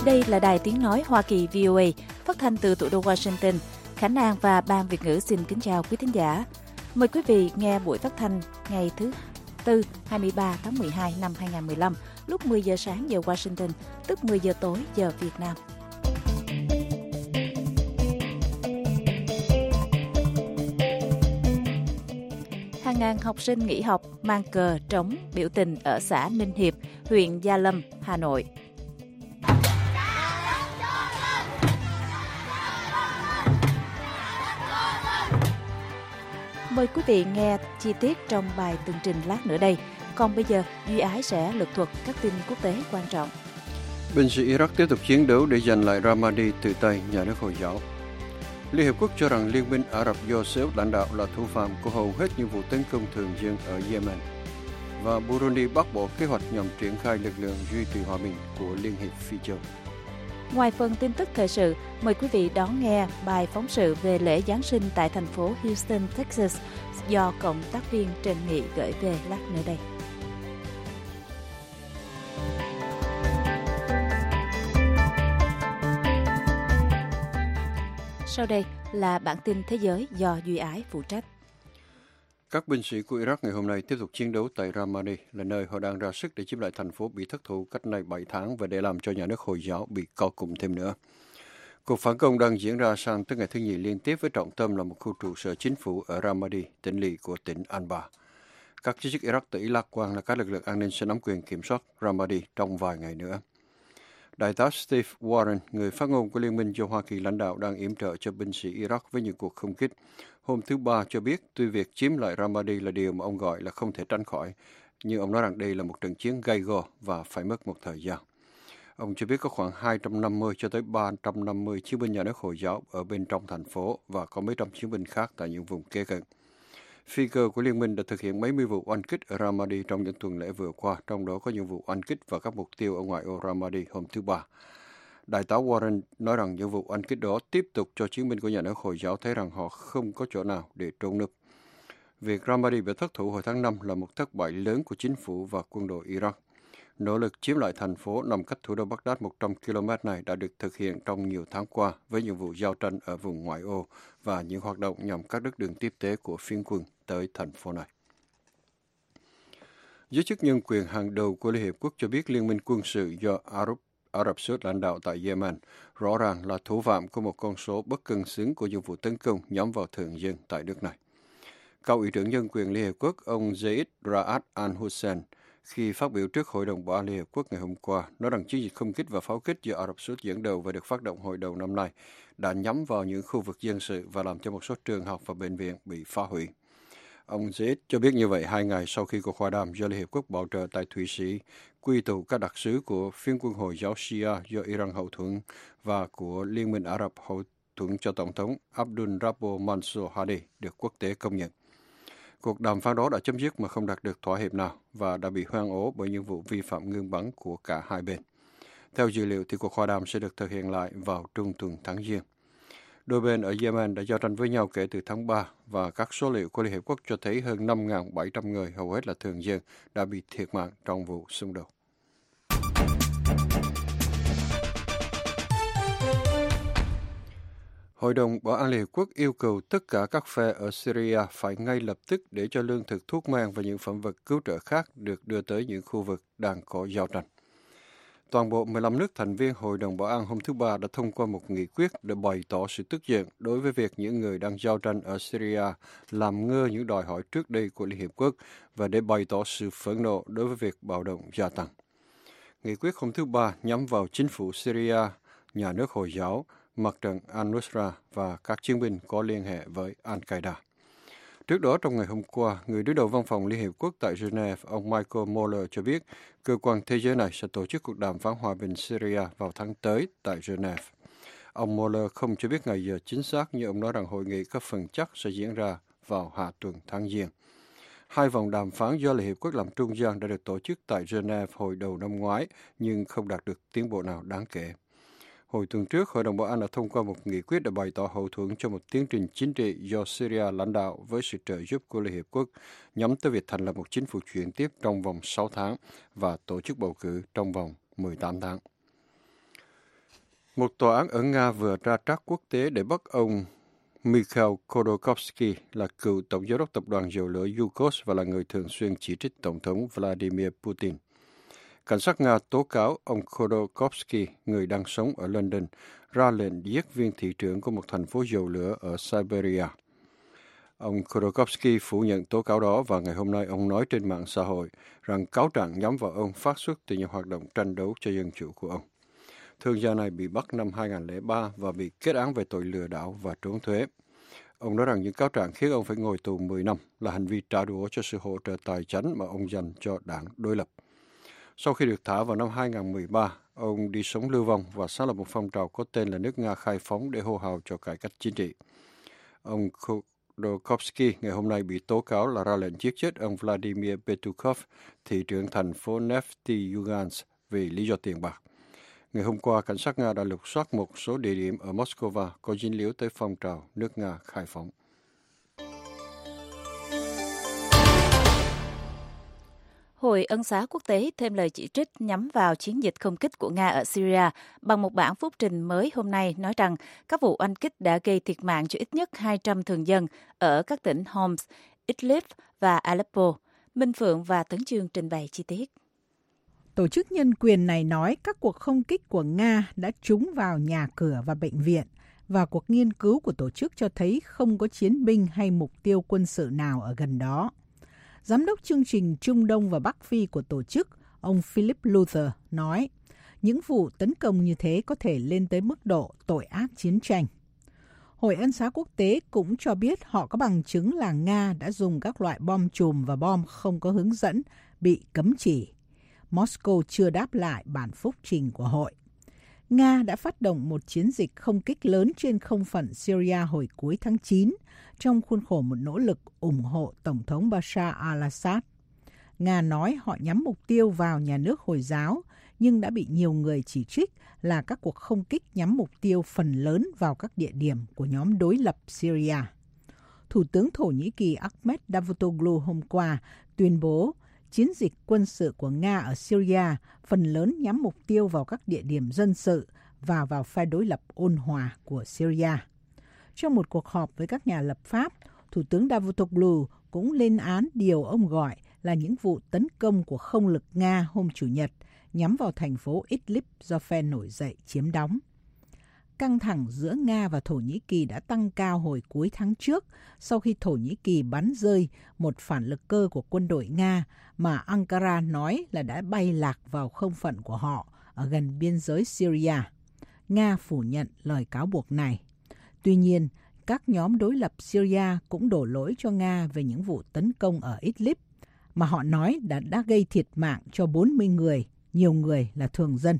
Đây là Đài Tiếng Nói Hoa Kỳ VOA, phát thanh từ thủ đô Washington. Khánh An và Ban Việt ngữ xin kính chào quý thính giả. Mời quý vị nghe buổi phát thanh ngày thứ Tư, 23 tháng 12 năm 2015, lúc 10 giờ sáng giờ Washington, tức 10 giờ tối giờ Việt Nam. Hàng ngàn học sinh nghỉ học mang cờ trống biểu tình ở xã Ninh Hiệp, huyện Gia Lâm, Hà Nội. Mời quý vị nghe chi tiết trong bài tường trình lát nữa đây. Còn bây giờ, Duy Ái sẽ lược thuật các tin quốc tế quan trọng. Binh sĩ Iraq tiếp tục chiến đấu để giành lại Ramadi từ tay nhà nước Hồi giáo. Liên Hiệp Quốc cho rằng Liên minh Ả Rập do Xê Út lãnh đạo là thủ phạm của hầu hết những vụ tấn công thường dân ở Yemen. Và Burundi bác bỏ kế hoạch nhằm triển khai lực lượng duy trì hòa bình của Liên hiệp Phi châu. Ngoài phần tin tức thời sự, mời quý vị đón nghe bài phóng sự về lễ Giáng sinh tại thành phố Houston, Texas do cộng tác viên Trần Nghị gửi về lát nữa đây. Sau đây là bản tin thế giới do Duy Ái phụ trách. Các binh sĩ của Iraq ngày hôm nay tiếp tục chiến đấu tại Ramadi, là nơi họ đang ra sức để chiếm lại thành phố bị thất thủ cách nay 7 tháng và để làm cho nhà nước Hồi giáo bị co cụm thêm nữa. Cuộc phản công đang diễn ra sang tới ngày thứ Nhì liên tiếp với trọng tâm là một khu trụ sở chính phủ ở Ramadi, tỉnh lỵ của tỉnh Anbar. Các giới chức Iraq tự ý lạc quan là các lực lượng an ninh sẽ nắm quyền kiểm soát Ramadi trong vài ngày nữa. Đại tá Steve Warren, người phát ngôn của Liên minh do Hoa Kỳ lãnh đạo đang yểm trợ cho binh sĩ Iraq với những cuộc không kích, hôm thứ Ba cho biết tuy việc chiếm lại Ramadi là điều mà ông gọi là không thể tránh khỏi, nhưng ông nói rằng đây là một trận chiến gay go và phải mất một thời gian. Ông cho biết có khoảng 250 cho tới 350 chiến binh nhà nước Hồi giáo ở bên trong thành phố và có mấy trăm chiến binh khác tại những vùng kế cận. Phi cơ của Liên minh đã thực hiện mấy mươi vụ oanh kích ở Ramadi trong những tuần lễ vừa qua, trong đó có những vụ oanh kích vào các mục tiêu ở ngoại ô Ramadi hôm thứ Ba. Đại tá Warren nói rằng những vụ oanh kích đó tiếp tục cho chiến binh của nhà nước Hồi giáo thấy rằng họ không có chỗ nào để trốn núp. Việc Ramadi bị thất thủ hồi tháng 5 là một thất bại lớn của chính phủ và quân đội Iraq. Nỗ lực chiếm lại thành phố nằm cách thủ đô Baghdad 100 km này đã được thực hiện trong nhiều tháng qua với những vụ giao tranh ở vùng ngoại ô và những hoạt động nhằm cắt đứt đường tiếp tế của phiến quân tới thành phố này. Giới chức nhân quyền hàng đầu của Liên Hiệp Quốc cho biết Liên minh quân sự do Ả Rập Xê Út lãnh đạo tại Yemen rõ ràng là thủ phạm của một con số bất cân xứng của những vụ tấn công nhắm vào thường dân tại nước này. Cao ủy trưởng nhân quyền Liên Hiệp Quốc ông Zeid Ra'ad al-Hussein khi phát biểu trước Hội đồng Bảo an Liên Hiệp Quốc ngày hôm qua, nói rằng chiến dịch không kích và pháo kích do Ả Rập Xê Út dẫn đầu và được phát động hồi đầu năm nay đã nhắm vào những khu vực dân sự và làm cho một số trường học và bệnh viện bị phá hủy. Ông Zeid cho biết như vậy 2 ngày sau khi cuộc hòa đàm do Liên Hiệp Quốc bảo trợ tại Thụy Sĩ quy tụ các đặc sứ của phiến quân Hồi giáo Shia do Iran hậu thuẫn và của Liên minh Ả Rập hậu thuẫn cho Tổng thống Abdul Rabbo Mansour Hadi được quốc tế công nhận. Cuộc đàm phán đó đã chấm dứt mà không đạt được thỏa hiệp nào và đã bị hoang ố bởi những vụ vi phạm ngưng bắn của cả hai bên. Theo dữ liệu thì cuộc hòa đàm sẽ được thực hiện lại vào trung tuần tháng Giêng. Đôi bên ở Yemen đã giao tranh với nhau kể từ tháng 3 và các số liệu của Liên Hiệp Quốc cho thấy hơn 5.700 người, hầu hết là thường dân, đã bị thiệt mạng trong vụ xung đột. Hội đồng Bảo an Liên Hợp Quốc yêu cầu tất cả các phe ở Syria phải ngay lập tức để cho lương thực, thuốc men và những phẩm vật cứu trợ khác được đưa tới những khu vực đang có giao tranh. Toàn bộ 15 nước thành viên Hội đồng Bảo an hôm thứ Ba đã thông qua một nghị quyết để bày tỏ sự tức giận đối với việc những người đang giao tranh ở Syria làm ngơ những đòi hỏi trước đây của Liên Hiệp Quốc và để bày tỏ sự phẫn nộ đối với việc bạo động gia tăng. Nghị quyết hôm thứ Ba nhắm vào chính phủ Syria, nhà nước Hồi giáo, mặt trận Al-Nusra và các chiến binh có liên hệ với Al-Qaeda. Trước đó, trong ngày hôm qua, người đứng đầu văn phòng Liên Hiệp Quốc tại Geneva, ông Michael Mueller cho biết cơ quan thế giới này sẽ tổ chức cuộc đàm phán hòa bình Syria vào tháng tới tại Geneva. Ông Mueller không cho biết ngày giờ chính xác, nhưng ông nói rằng hội nghị có phần chắc sẽ diễn ra vào hạ tuần tháng Giêng. 2 vòng đàm phán do Liên Hiệp Quốc làm trung gian đã được tổ chức tại Geneva hồi đầu năm ngoái, nhưng không đạt được tiến bộ nào đáng kể. Hồi tuần trước, Hội đồng Bảo an đã thông qua một nghị quyết để bày tỏ hậu thuẫn cho một tiến trình chính trị do Syria lãnh đạo với sự trợ giúp của Liên Hiệp Quốc, nhắm tới việc thành lập một chính phủ chuyển tiếp trong vòng 6 tháng và tổ chức bầu cử trong vòng 18 tháng. Một tòa án ở Nga vừa ra trắc quốc tế để bắt ông Mikhail Khodorkovsky là cựu tổng giám đốc tập đoàn dầu lửa Yukos và là người thường xuyên chỉ trích Tổng thống Vladimir Putin. Cảnh sát Nga tố cáo ông Khodorkovsky, người đang sống ở London, ra lệnh giết viên thị trưởng của một thành phố dầu lửa ở Siberia. Ông Khodorkovsky phủ nhận tố cáo đó và ngày hôm nay ông nói trên mạng xã hội rằng cáo trạng nhắm vào ông phát xuất từ những hoạt động tranh đấu cho dân chủ của ông. Thương gia này bị bắt năm 2003 và bị kết án về tội lừa đảo và trốn thuế. Ông nói rằng những cáo trạng khiến ông phải ngồi tù 10 năm là hành vi trả đũa cho sự hỗ trợ tài chính mà ông dành cho đảng đối lập. Sau khi được thả vào năm 2013, ông đi sống lưu vong và sáng lập một phong trào có tên là nước Nga khai phóng để hô hào cho cải cách chính trị. Ông Khodorkovsky ngày hôm nay bị tố cáo là ra lệnh giết chết ông Vladimir Petukov, thị trưởng thành phố Neftyugansk vì lý do tiền bạc. Ngày hôm qua, cảnh sát Nga đã lục soát một số địa điểm ở Moscow có dính líu tới phong trào nước Nga khai phóng. Hội Ân xá Quốc tế thêm lời chỉ trích nhắm vào chiến dịch không kích của Nga ở Syria bằng một bản phúc trình mới hôm nay nói rằng các vụ oanh kích đã gây thiệt mạng cho ít nhất 200 thường dân ở các tỉnh Homs, Idlib và Aleppo. Minh Phượng và Tấn Chương trình bày chi tiết. Tổ chức nhân quyền này nói các cuộc không kích của Nga đã trúng vào nhà cửa và bệnh viện, và cuộc nghiên cứu của tổ chức cho thấy không có chiến binh hay mục tiêu quân sự nào ở gần đó. Giám đốc chương trình Trung Đông và Bắc Phi của tổ chức, ông Philip Luther, nói những vụ tấn công như thế có thể lên tới mức độ tội ác chiến tranh. Hội Ân xá Quốc tế cũng cho biết họ có bằng chứng là Nga đã dùng các loại bom chùm và bom không có hướng dẫn bị cấm chỉ. Moscow chưa đáp lại bản phúc trình của hội. Nga đã phát động một chiến dịch không kích lớn trên không phận Syria hồi cuối tháng 9 trong khuôn khổ một nỗ lực ủng hộ Tổng thống Bashar al-Assad. Nga nói họ nhắm mục tiêu vào nhà nước Hồi giáo, nhưng đã bị nhiều người chỉ trích là các cuộc không kích nhắm mục tiêu phần lớn vào các địa điểm của nhóm đối lập Syria. Thủ tướng Thổ Nhĩ Kỳ Ahmet Davutoglu hôm qua tuyên bố chiến dịch quân sự của Nga ở Syria phần lớn nhắm mục tiêu vào các địa điểm dân sự và vào phe đối lập ôn hòa của Syria. Trong một cuộc họp với các nhà lập pháp, Thủ tướng Davutoglu cũng lên án điều ông gọi là những vụ tấn công của không lực Nga hôm Chủ nhật nhắm vào thành phố Idlib do phe nổi dậy chiếm đóng. Căng thẳng giữa Nga và Thổ Nhĩ Kỳ đã tăng cao hồi cuối tháng trước sau khi Thổ Nhĩ Kỳ bắn rơi một phản lực cơ của quân đội Nga mà Ankara nói là đã bay lạc vào không phận của họ ở gần biên giới Syria. Nga phủ nhận lời cáo buộc này. Tuy nhiên, các nhóm đối lập Syria cũng đổ lỗi cho Nga về những vụ tấn công ở Idlib mà họ nói đã gây thiệt mạng cho 40 người, nhiều người là thường dân.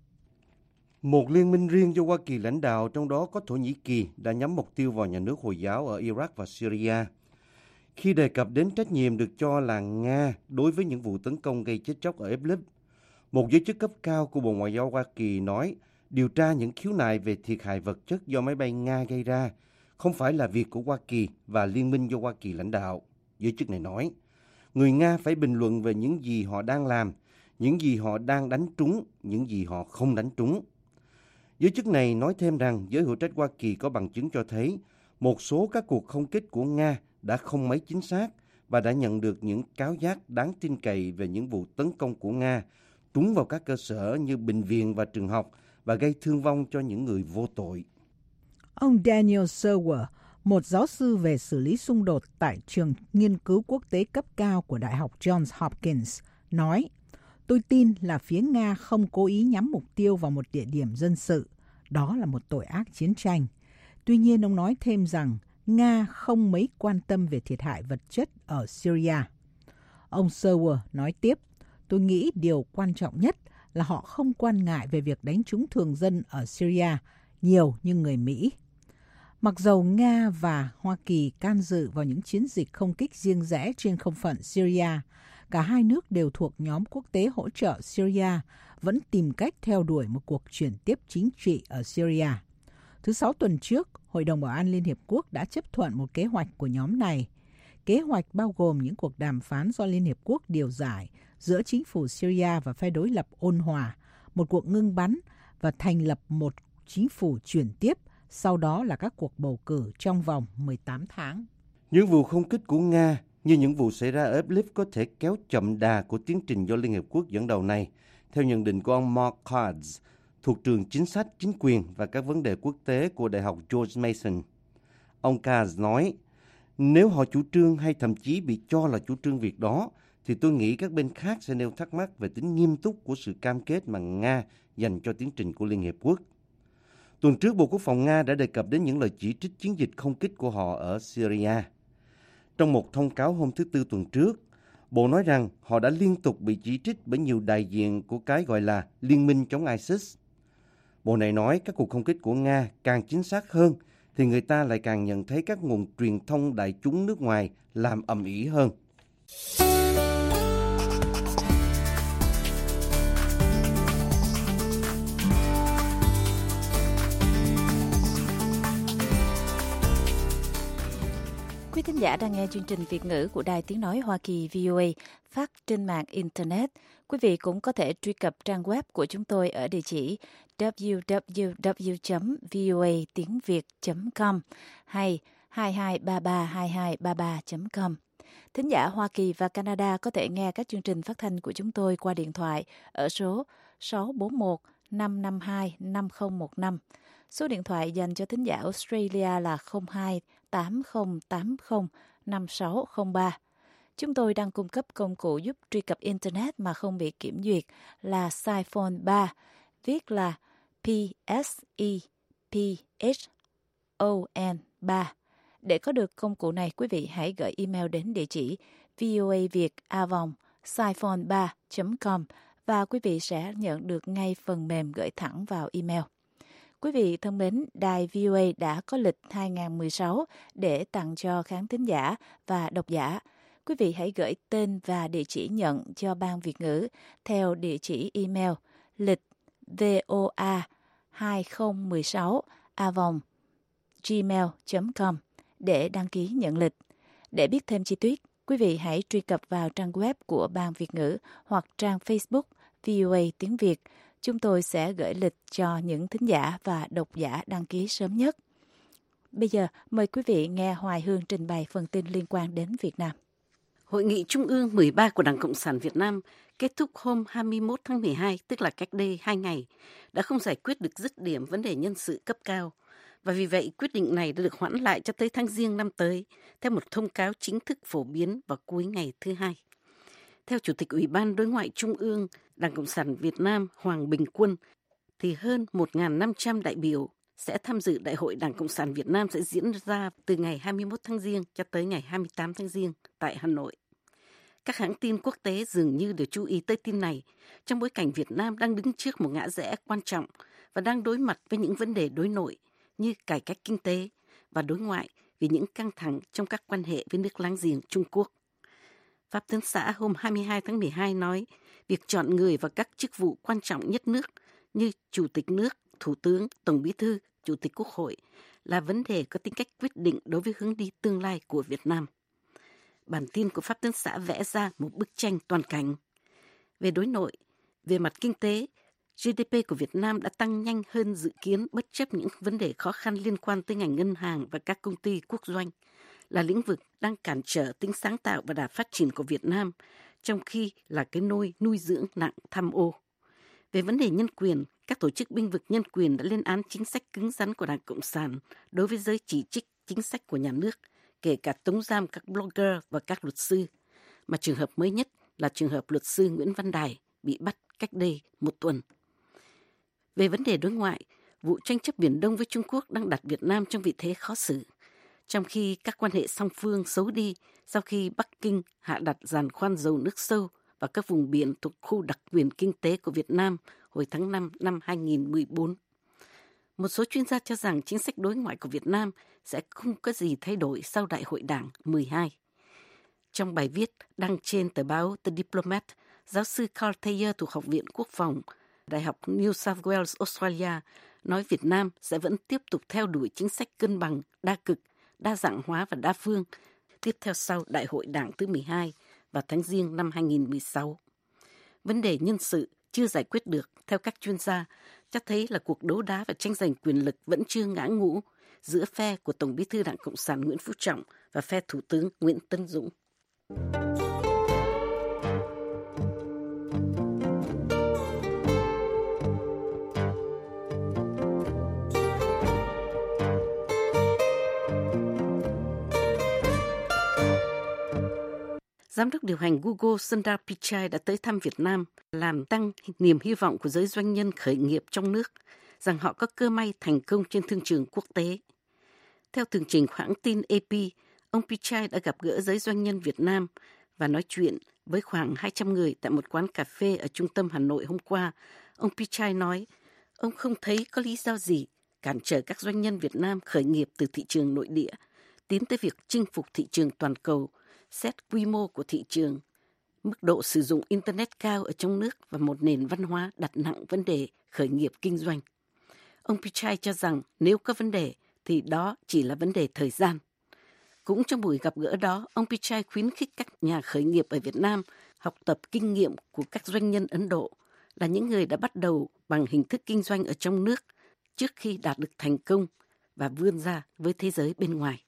Một liên minh riêng do Hoa Kỳ lãnh đạo, trong đó có Thổ Nhĩ Kỳ, đã nhắm mục tiêu vào nhà nước Hồi giáo ở Iraq và Syria. Khi đề cập đến trách nhiệm được cho là Nga đối với những vụ tấn công gây chết chóc ở Idlib, một giới chức cấp cao của Bộ Ngoại giao Hoa Kỳ nói điều tra những khiếu nại về thiệt hại vật chất do máy bay Nga gây ra không phải là việc của Hoa Kỳ và liên minh do Hoa Kỳ lãnh đạo. Giới chức này nói, người Nga phải bình luận về những gì họ đang làm, những gì họ đang đánh trúng, những gì họ không đánh trúng. Giới chức này nói thêm rằng giới hữu trách Hoa Kỳ có bằng chứng cho thấy một số các cuộc không kích của Nga đã không mấy chính xác và đã nhận được những cáo giác đáng tin cậy về những vụ tấn công của Nga trúng vào các cơ sở như bệnh viện và trường học và gây thương vong cho những người vô tội. Ông Daniel Serwer, một giáo sư về xử lý xung đột tại trường nghiên cứu quốc tế cấp cao của Đại học Johns Hopkins, nói, tôi tin là phía Nga không cố ý nhắm mục tiêu vào một địa điểm dân sự. Đó là một tội ác chiến tranh. Tuy nhiên, ông nói thêm rằng Nga không mấy quan tâm về thiệt hại vật chất ở Syria. Ông Serwer nói tiếp, tôi nghĩ điều quan trọng nhất là họ không quan ngại về việc đánh trúng thường dân ở Syria nhiều như người Mỹ. Mặc dầu Nga và Hoa Kỳ can dự vào những chiến dịch không kích riêng rẽ trên không phận Syria, cả hai nước đều thuộc nhóm quốc tế hỗ trợ Syria, vẫn tìm cách theo đuổi một cuộc chuyển tiếp chính trị ở Syria. Thứ Sáu tuần trước, Hội đồng Bảo an Liên Hiệp Quốc đã chấp thuận một kế hoạch của nhóm này. Kế hoạch bao gồm những cuộc đàm phán do Liên Hiệp Quốc điều giải giữa chính phủ Syria và phe đối lập ôn hòa, một cuộc ngưng bắn và thành lập một chính phủ chuyển tiếp, sau đó là các cuộc bầu cử trong vòng 18 tháng. Những vụ không kích của Nga như những vụ xảy ra ở Idlib có thể kéo chậm đà của tiến trình do Liên Hiệp Quốc dẫn đầu này, theo nhận định của ông Mark Cards, thuộc trường Chính sách, Chính quyền và các vấn đề quốc tế của Đại học George Mason. Ông Cards nói, nếu họ chủ trương hay thậm chí bị cho là chủ trương việc đó, thì tôi nghĩ các bên khác sẽ nêu thắc mắc về tính nghiêm túc của sự cam kết mà Nga dành cho tiến trình của Liên Hiệp Quốc. Tuần trước, Bộ Quốc phòng Nga đã đề cập đến những lời chỉ trích chiến dịch không kích của họ ở Syria. Trong một thông cáo hôm thứ Tư tuần trước, Bộ nói rằng họ đã liên tục bị chỉ trích bởi nhiều đại diện của cái gọi là Liên minh chống ISIS. Bộ này nói các cuộc không kích của Nga càng chính xác hơn, thì người ta lại càng nhận thấy các nguồn truyền thông đại chúng nước ngoài làm ầm ĩ hơn. Quý thính giả đang nghe chương trình Việt ngữ của Đài Tiếng Nói Hoa Kỳ VOA phát trên mạng Internet. Quý vị cũng có thể truy cập trang web của chúng tôi ở địa chỉ www.voatiengviet.com hay 22332233.com. Thính giả Hoa Kỳ và Canada có thể nghe các chương trình phát thanh của chúng tôi qua điện thoại ở số 641 552 5015. Số điện thoại dành cho thính giả Australia là 02 8080 5603. Chúng tôi đang cung cấp công cụ giúp truy cập Internet mà không bị kiểm duyệt là Siphon 3, viết là PSEPHON 3. Để có được công cụ này, quý vị hãy gửi email đến địa chỉ voaviet@siphon3.com và quý vị sẽ nhận được ngay phần mềm gửi thẳng vào email. Quý vị thân mến, Đài VOA đã có lịch 2016 để tặng cho khán thính giả và độc giả. Quý vị hãy gửi tên và địa chỉ nhận cho Ban Việt ngữ theo địa chỉ email lịch voa2016@gmail.com để đăng ký nhận lịch. Để biết thêm chi tiết, quý vị hãy truy cập vào trang web của Ban Việt ngữ hoặc trang Facebook VOA tiếng Việt. Chúng tôi sẽ gửi lịch cho những thính giả và độc giả đăng ký sớm nhất. Bây giờ, mời quý vị nghe Hoài Hương trình bày phần tin liên quan đến Việt Nam. Hội nghị Trung ương 13 của Đảng Cộng sản Việt Nam kết thúc hôm 21 tháng 12, tức là cách đây 2 ngày, đã không giải quyết được dứt điểm vấn đề nhân sự cấp cao. Và vì vậy, quyết định này đã được hoãn lại cho tới tháng Giêng năm tới, theo một thông cáo chính thức phổ biến vào cuối ngày thứ Hai. Theo Chủ tịch Ủy ban Đối ngoại Trung ương Đảng Cộng sản Việt Nam Hoàng Bình Quân, thì hơn 1.500 đại biểu sẽ tham dự Đại hội Đảng Cộng sản Việt Nam sẽ diễn ra từ ngày 21 tháng Giêng cho tới ngày 28 tháng Giêng tại Hà Nội. Các hãng tin quốc tế dường như đều chú ý tới tin này trong bối cảnh Việt Nam đang đứng trước một ngã rẽ quan trọng và đang đối mặt với những vấn đề đối nội như cải cách kinh tế và đối ngoại vì những căng thẳng trong các quan hệ với nước láng giềng Trung Quốc. Pháp Tướng xã hôm 22 tháng 12 nói việc chọn người vào các chức vụ quan trọng nhất nước như Chủ tịch nước, Thủ tướng, Tổng Bí thư, Chủ tịch Quốc hội là vấn đề có tính cách quyết định đối với hướng đi tương lai của Việt Nam. Bản tin của Pháp Tướng xã vẽ ra một bức tranh toàn cảnh. Về đối nội, về mặt kinh tế, GDP của Việt Nam đã tăng nhanh hơn dự kiến bất chấp những vấn đề khó khăn liên quan tới ngành ngân hàng và các công ty quốc doanh, là lĩnh vực đang cản trở tính sáng tạo và đà phát triển của Việt Nam, trong khi là cái nôi nuôi dưỡng nặng tham ô. Về vấn đề nhân quyền, các tổ chức bênh vực nhân quyền đã lên án chính sách cứng rắn của Đảng Cộng sản đối với giới chỉ trích chính sách của nhà nước, kể cả tống giam các blogger và các luật sư, mà trường hợp mới nhất là trường hợp luật sư Nguyễn Văn Đài bị bắt cách đây 1 tuần. Về vấn đề đối ngoại, vụ tranh chấp Biển Đông với Trung Quốc đang đặt Việt Nam trong vị thế khó xử, trong khi các quan hệ song phương xấu đi sau khi Bắc Kinh hạ đặt giàn khoan dầu nước sâu vào các vùng biển thuộc khu đặc quyền kinh tế của Việt Nam hồi tháng 5 năm 2014. Một số chuyên gia cho rằng chính sách đối ngoại của Việt Nam sẽ không có gì thay đổi sau Đại hội Đảng 12. Trong bài viết đăng trên tờ báo The Diplomat, giáo sư Carl Thayer thuộc Học viện Quốc phòng, Đại học New South Wales, Australia, nói Việt Nam sẽ vẫn tiếp tục theo đuổi chính sách cân bằng, đa cực, đa dạng hóa và đa phương, tiếp theo sau Đại hội Đảng thứ 12 vào tháng Giêng năm 2016. Vấn đề nhân sự chưa giải quyết được, theo các chuyên gia, cho thấy là cuộc đấu đá và tranh giành quyền lực vẫn chưa ngã ngũ giữa phe của Tổng Bí thư Đảng Cộng sản Nguyễn Phú Trọng và phe Thủ tướng Nguyễn Tấn Dũng. Giám đốc điều hành Google Sundar Pichai đã tới thăm Việt Nam, làm tăng niềm hy vọng của giới doanh nhân khởi nghiệp trong nước rằng họ có cơ may thành công trên thương trường quốc tế. Theo tường trình hãng tin AP, ông Pichai đã gặp gỡ giới doanh nhân Việt Nam và nói chuyện với khoảng 200 người tại một quán cà phê ở trung tâm Hà Nội hôm qua. Ông Pichai nói, ông không thấy có lý do gì cản trở các doanh nhân Việt Nam khởi nghiệp từ thị trường nội địa, tiến tới việc chinh phục thị trường toàn cầu, xét quy mô của thị trường, mức độ sử dụng Internet cao ở trong nước và một nền văn hóa đặt nặng vấn đề khởi nghiệp kinh doanh. Ông Pichai cho rằng nếu có vấn đề thì đó chỉ là vấn đề thời gian. Cũng trong buổi gặp gỡ đó, ông Pichai khuyến khích các nhà khởi nghiệp ở Việt Nam học tập kinh nghiệm của các doanh nhân Ấn Độ, là những người đã bắt đầu bằng hình thức kinh doanh ở trong nước trước khi đạt được thành công và vươn ra với thế giới bên ngoài.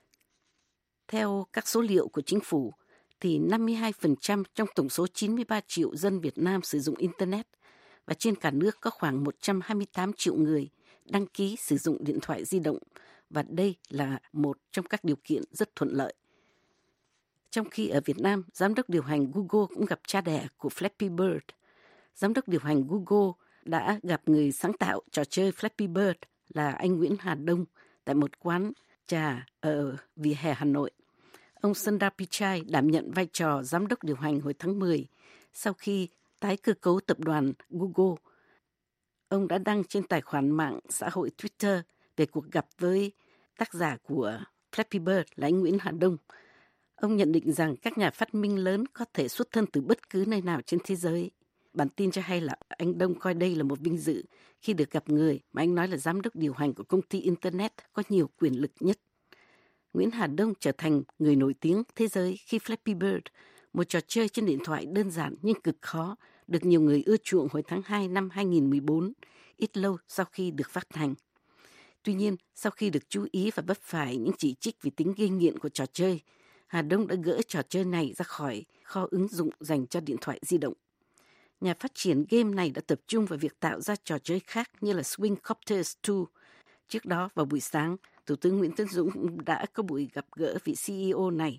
Theo các số liệu của chính phủ, thì 52% trong tổng số 93 triệu dân Việt Nam sử dụng Internet và trên cả nước có khoảng 128 triệu người đăng ký sử dụng điện thoại di động, và đây là một trong các điều kiện rất thuận lợi. Trong khi ở Việt Nam, giám đốc điều hành Google cũng gặp cha đẻ của Flappy Bird. Giám đốc điều hành Google đã gặp người sáng tạo trò chơi Flappy Bird là anh Nguyễn Hà Đông tại một quán trà ở vỉa hè Hà Nội. Ông Sundar Pichai đảm nhận vai trò giám đốc điều hành hồi tháng 10 sau khi tái cơ cấu tập đoàn Google. Ông đã đăng trên tài khoản mạng xã hội Twitter về cuộc gặp với tác giả của Flappy Bird là anh Nguyễn Hà Đông. Ông nhận định rằng các nhà phát minh lớn có thể xuất thân từ bất cứ nơi nào trên thế giới. Bản tin cho hay là anh Đông coi đây là một vinh dự khi được gặp người mà anh nói là giám đốc điều hành của công ty Internet có nhiều quyền lực nhất. Nguyễn Hà Đông trở thành người nổi tiếng thế giới khi Flappy Bird, một trò chơi trên điện thoại đơn giản nhưng cực khó, được nhiều người ưa chuộng hồi tháng 2 năm 2014, ít lâu sau khi được phát hành. Tuy nhiên, sau khi được chú ý và vấp phải những chỉ trích vì tính gây nghiện của trò chơi, Hà Đông đã gỡ trò chơi này ra khỏi kho ứng dụng dành cho điện thoại di động. Nhà phát triển game này đã tập trung vào việc tạo ra trò chơi khác như là Swing Copters 2. Trước đó, vào buổi sáng, Thủ tướng Nguyễn Tấn Dũng đã có buổi gặp gỡ vị CEO này.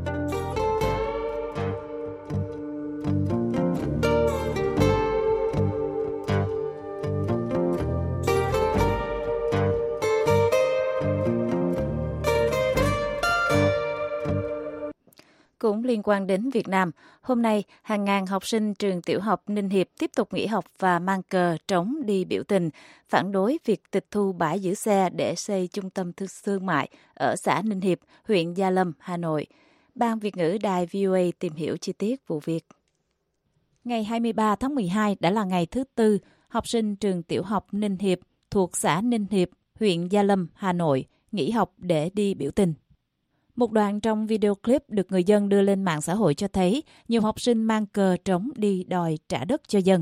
Cũng liên quan đến Việt Nam, hôm nay hàng ngàn học sinh trường tiểu học Ninh Hiệp tiếp tục nghỉ học và mang cờ trống đi biểu tình, phản đối việc tịch thu bãi giữ xe để xây trung tâm thương mại ở xã Ninh Hiệp, huyện Gia Lâm, Hà Nội. Ban Việt ngữ Đài VOA tìm hiểu chi tiết vụ việc. Ngày 23 tháng 12 đã là ngày thứ tư, học sinh trường tiểu học Ninh Hiệp thuộc xã Ninh Hiệp, huyện Gia Lâm, Hà Nội nghỉ học để đi biểu tình. Một đoạn trong video clip được người dân đưa lên mạng xã hội cho thấy nhiều học sinh mang cờ trống đi đòi trả đất cho dân.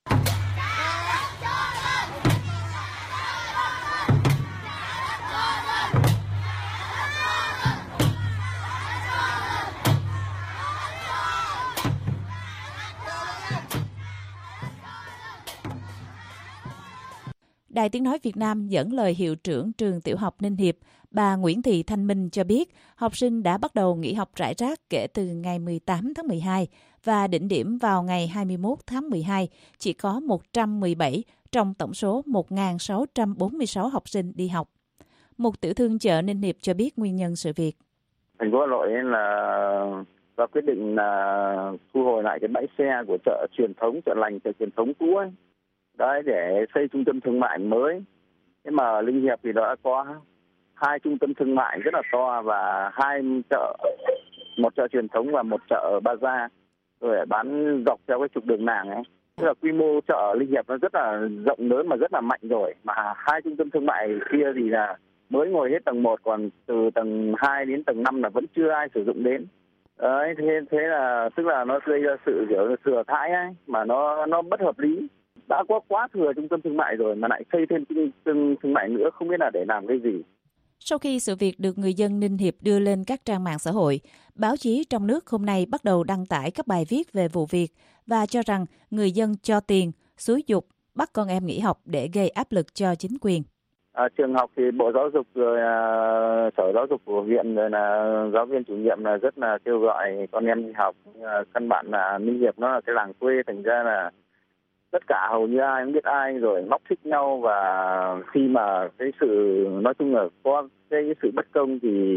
Đài Tiếng Nói Việt Nam dẫn lời hiệu trưởng trường tiểu học Ninh Hiệp, bà Nguyễn Thị Thanh Minh cho biết học sinh đã bắt đầu nghỉ học rải rác kể từ ngày 18 tháng 12 và đỉnh điểm vào ngày 21 tháng 12 chỉ có 117 trong tổng số 1.646 học sinh đi học. Một tiểu thương chợ Ninh Hiệp cho biết nguyên nhân sự việc. Thành phố Hà Nội là ra quyết định là thu hồi lại cái bãi xe của chợ truyền thống, chợ Lành, chợ truyền thống cũ ấy. Đấy, để xây trung tâm thương mại mới. Thế mà Ninh Hiệp thì đã có 2 trung tâm thương mại rất là to và 2 chợ, một chợ truyền thống và một chợ Baza, rồi bán dọc theo cái trục đường nàng ấy. Tức là quy mô chợ Ninh Hiệp nó rất là rộng lớn mà rất là mạnh rồi. Mà 2 trung tâm thương mại kia thì là mới ngồi hết tầng 1, còn từ tầng 2 đến tầng 5 là vẫn chưa ai sử dụng đến. Đấy, thế là tức là nó gây ra sự kiểu thừa thãi ấy, mà nó bất hợp lý. Đã có quá thừa trung tâm thương mại rồi mà lại xây thêm trung tâm thương mại nữa, không biết là để làm cái gì. Sau khi sự việc được người dân Ninh Hiệp đưa lên các trang mạng xã hội, báo chí trong nước hôm nay bắt đầu đăng tải các bài viết về vụ việc và cho rằng người dân cho tiền, xúi giục, bắt con em nghỉ học để gây áp lực cho chính quyền. Trường học thì Bộ Giáo dục rồi Sở Giáo dục của huyện rồi là giáo viên chủ nhiệm là rất là kêu gọi con em đi học. Căn bản là Ninh Hiệp nó là cái làng quê, thành ra là tất cả hầu như ai cũng biết ai rồi móc xích nhau, và khi mà cái sự nói chung là có cái sự bất công thì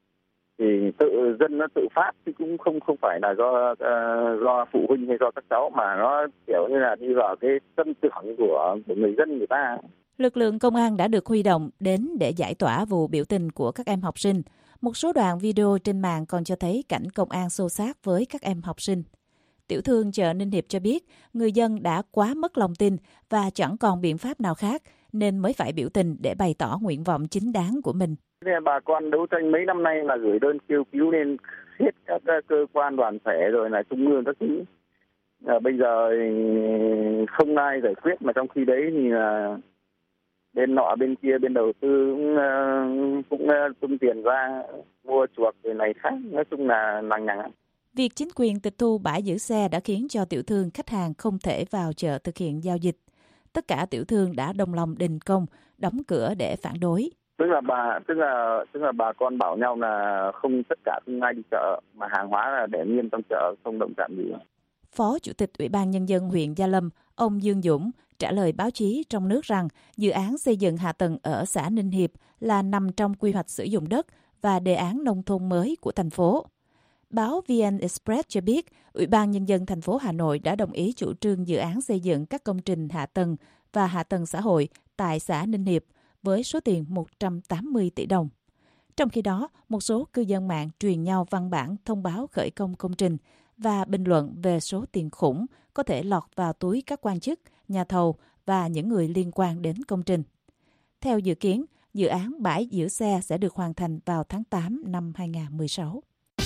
tự dân nó tự phát, chứ cũng không phải là do phụ huynh hay do các cháu, mà nó kiểu như là đi vào cái tâm tưởng của người dân người ta. Lực lượng công an đã được huy động đến để giải tỏa vụ biểu tình của các em học sinh. Một số đoạn video trên mạng còn cho thấy cảnh công an xô xát với các em học sinh. Tiểu thương chợ Ninh Hiệp cho biết người dân đã quá mất lòng tin và chẳng còn biện pháp nào khác nên mới phải biểu tình để bày tỏ nguyện vọng chính đáng của mình. Bà con đấu tranh mấy năm nay là gửi đơn kêu cứu lên hết các cơ quan đoàn thể rồi là trung ương các thứ. Bây giờ không ai giải quyết, mà trong khi đấy thì là bên nọ bên kia bên đầu tư cũng tung tiền ra mua chuộc rồi này khác, nói chung là lằng nhằng. Việc chính quyền tịch thu bãi giữ xe đã khiến cho tiểu thương khách hàng không thể vào chợ thực hiện giao dịch. Tất cả tiểu thương đã đồng lòng đình công, đóng cửa để phản đối. Tức là bà con bảo nhau là tất cả không ai đi chợ, mà hàng hóa là để nguyên trong chợ, không động chạm gì. Phó Chủ tịch Ủy ban Nhân dân huyện Gia Lâm, ông Dương Dũng, trả lời báo chí trong nước rằng dự án xây dựng hạ tầng ở xã Ninh Hiệp là nằm trong quy hoạch sử dụng đất và đề án nông thôn mới của thành phố. Báo VN Express cho biết, Ủy ban Nhân dân thành phố Hà Nội đã đồng ý chủ trương dự án xây dựng các công trình hạ tầng và hạ tầng xã hội tại xã Ninh Hiệp với số tiền 180 tỷ đồng. Trong khi đó, một số cư dân mạng truyền nhau văn bản thông báo khởi công công trình và bình luận về số tiền khủng có thể lọt vào túi các quan chức, nhà thầu và những người liên quan đến công trình. Theo dự kiến, dự án bãi giữ xe sẽ được hoàn thành vào tháng 8 năm 2016.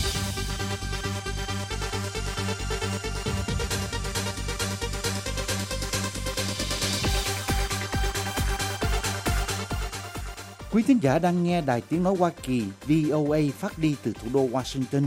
Quý thính giả đang nghe Đài Tiếng Nói Hoa Kỳ VOA phát đi từ thủ đô Washington.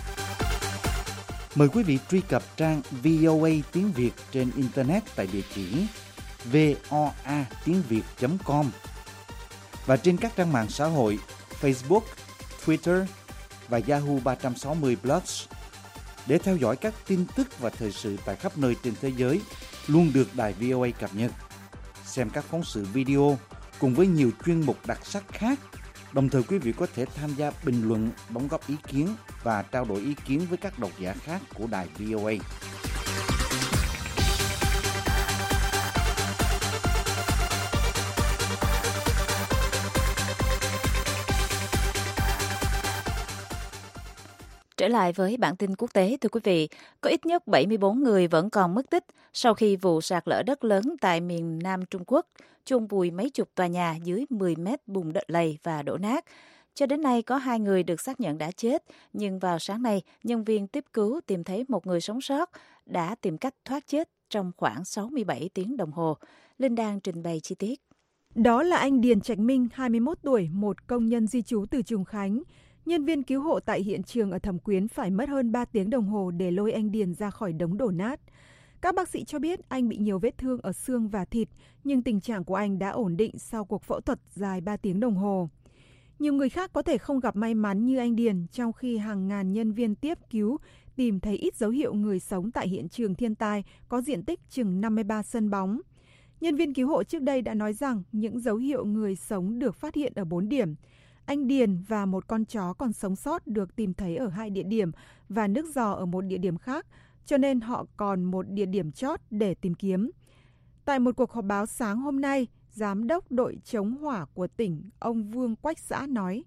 Mời quý vị truy cập trang VOA tiếng Việt trên Internet tại địa chỉ voatiengviet.com và trên các trang mạng xã hội Facebook, Twitter và Yahoo 360 Blogs để theo dõi các tin tức và thời sự tại khắp nơi trên thế giới luôn được Đài VOA cập nhật. Xem các phóng sự video cùng với nhiều chuyên mục đặc sắc khác. Đồng thời quý vị có thể tham gia bình luận, đóng góp ý kiến và trao đổi ý kiến với các độc giả khác của đài VOA. Trở lại với bản tin quốc tế, thưa quý vị, có ít nhất 74 người vẫn còn mất tích sau khi vụ sạt lở đất lớn tại miền Nam Trung Quốc chôn vùi mấy chục tòa nhà dưới 10 mét bùn đất lầy và đổ nát. Cho đến nay có 2 người được xác nhận đã chết, nhưng vào sáng nay, nhân viên tiếp cứu tìm thấy một người sống sót đã tìm cách thoát chết trong khoảng 67 tiếng đồng hồ. Linh đang trình bày chi tiết. Đó là anh Điền Trạch Minh, 21 tuổi, một công nhân di trú từ Trùng Khánh. Nhân viên cứu hộ tại hiện trường ở Thẩm Quyến phải mất hơn 3 tiếng đồng hồ để lôi anh Điền ra khỏi đống đổ nát. Các bác sĩ cho biết anh bị nhiều vết thương ở xương và thịt, nhưng tình trạng của anh đã ổn định sau cuộc phẫu thuật dài 3 tiếng đồng hồ. Nhiều người khác có thể không gặp may mắn như anh Điền, trong khi hàng ngàn nhân viên tiếp cứu tìm thấy ít dấu hiệu người sống tại hiện trường thiên tai có diện tích chừng 53 sân bóng. Nhân viên cứu hộ trước đây đã nói rằng những dấu hiệu người sống được phát hiện ở 4 điểm. Anh Điền và một con chó còn sống sót được tìm thấy ở 2 địa điểm và nước giò ở một địa điểm khác, cho nên họ còn một địa điểm chót để tìm kiếm. Tại một cuộc họp báo sáng hôm nay, Giám đốc đội chống hỏa của tỉnh, ông Vương Quách Xã nói.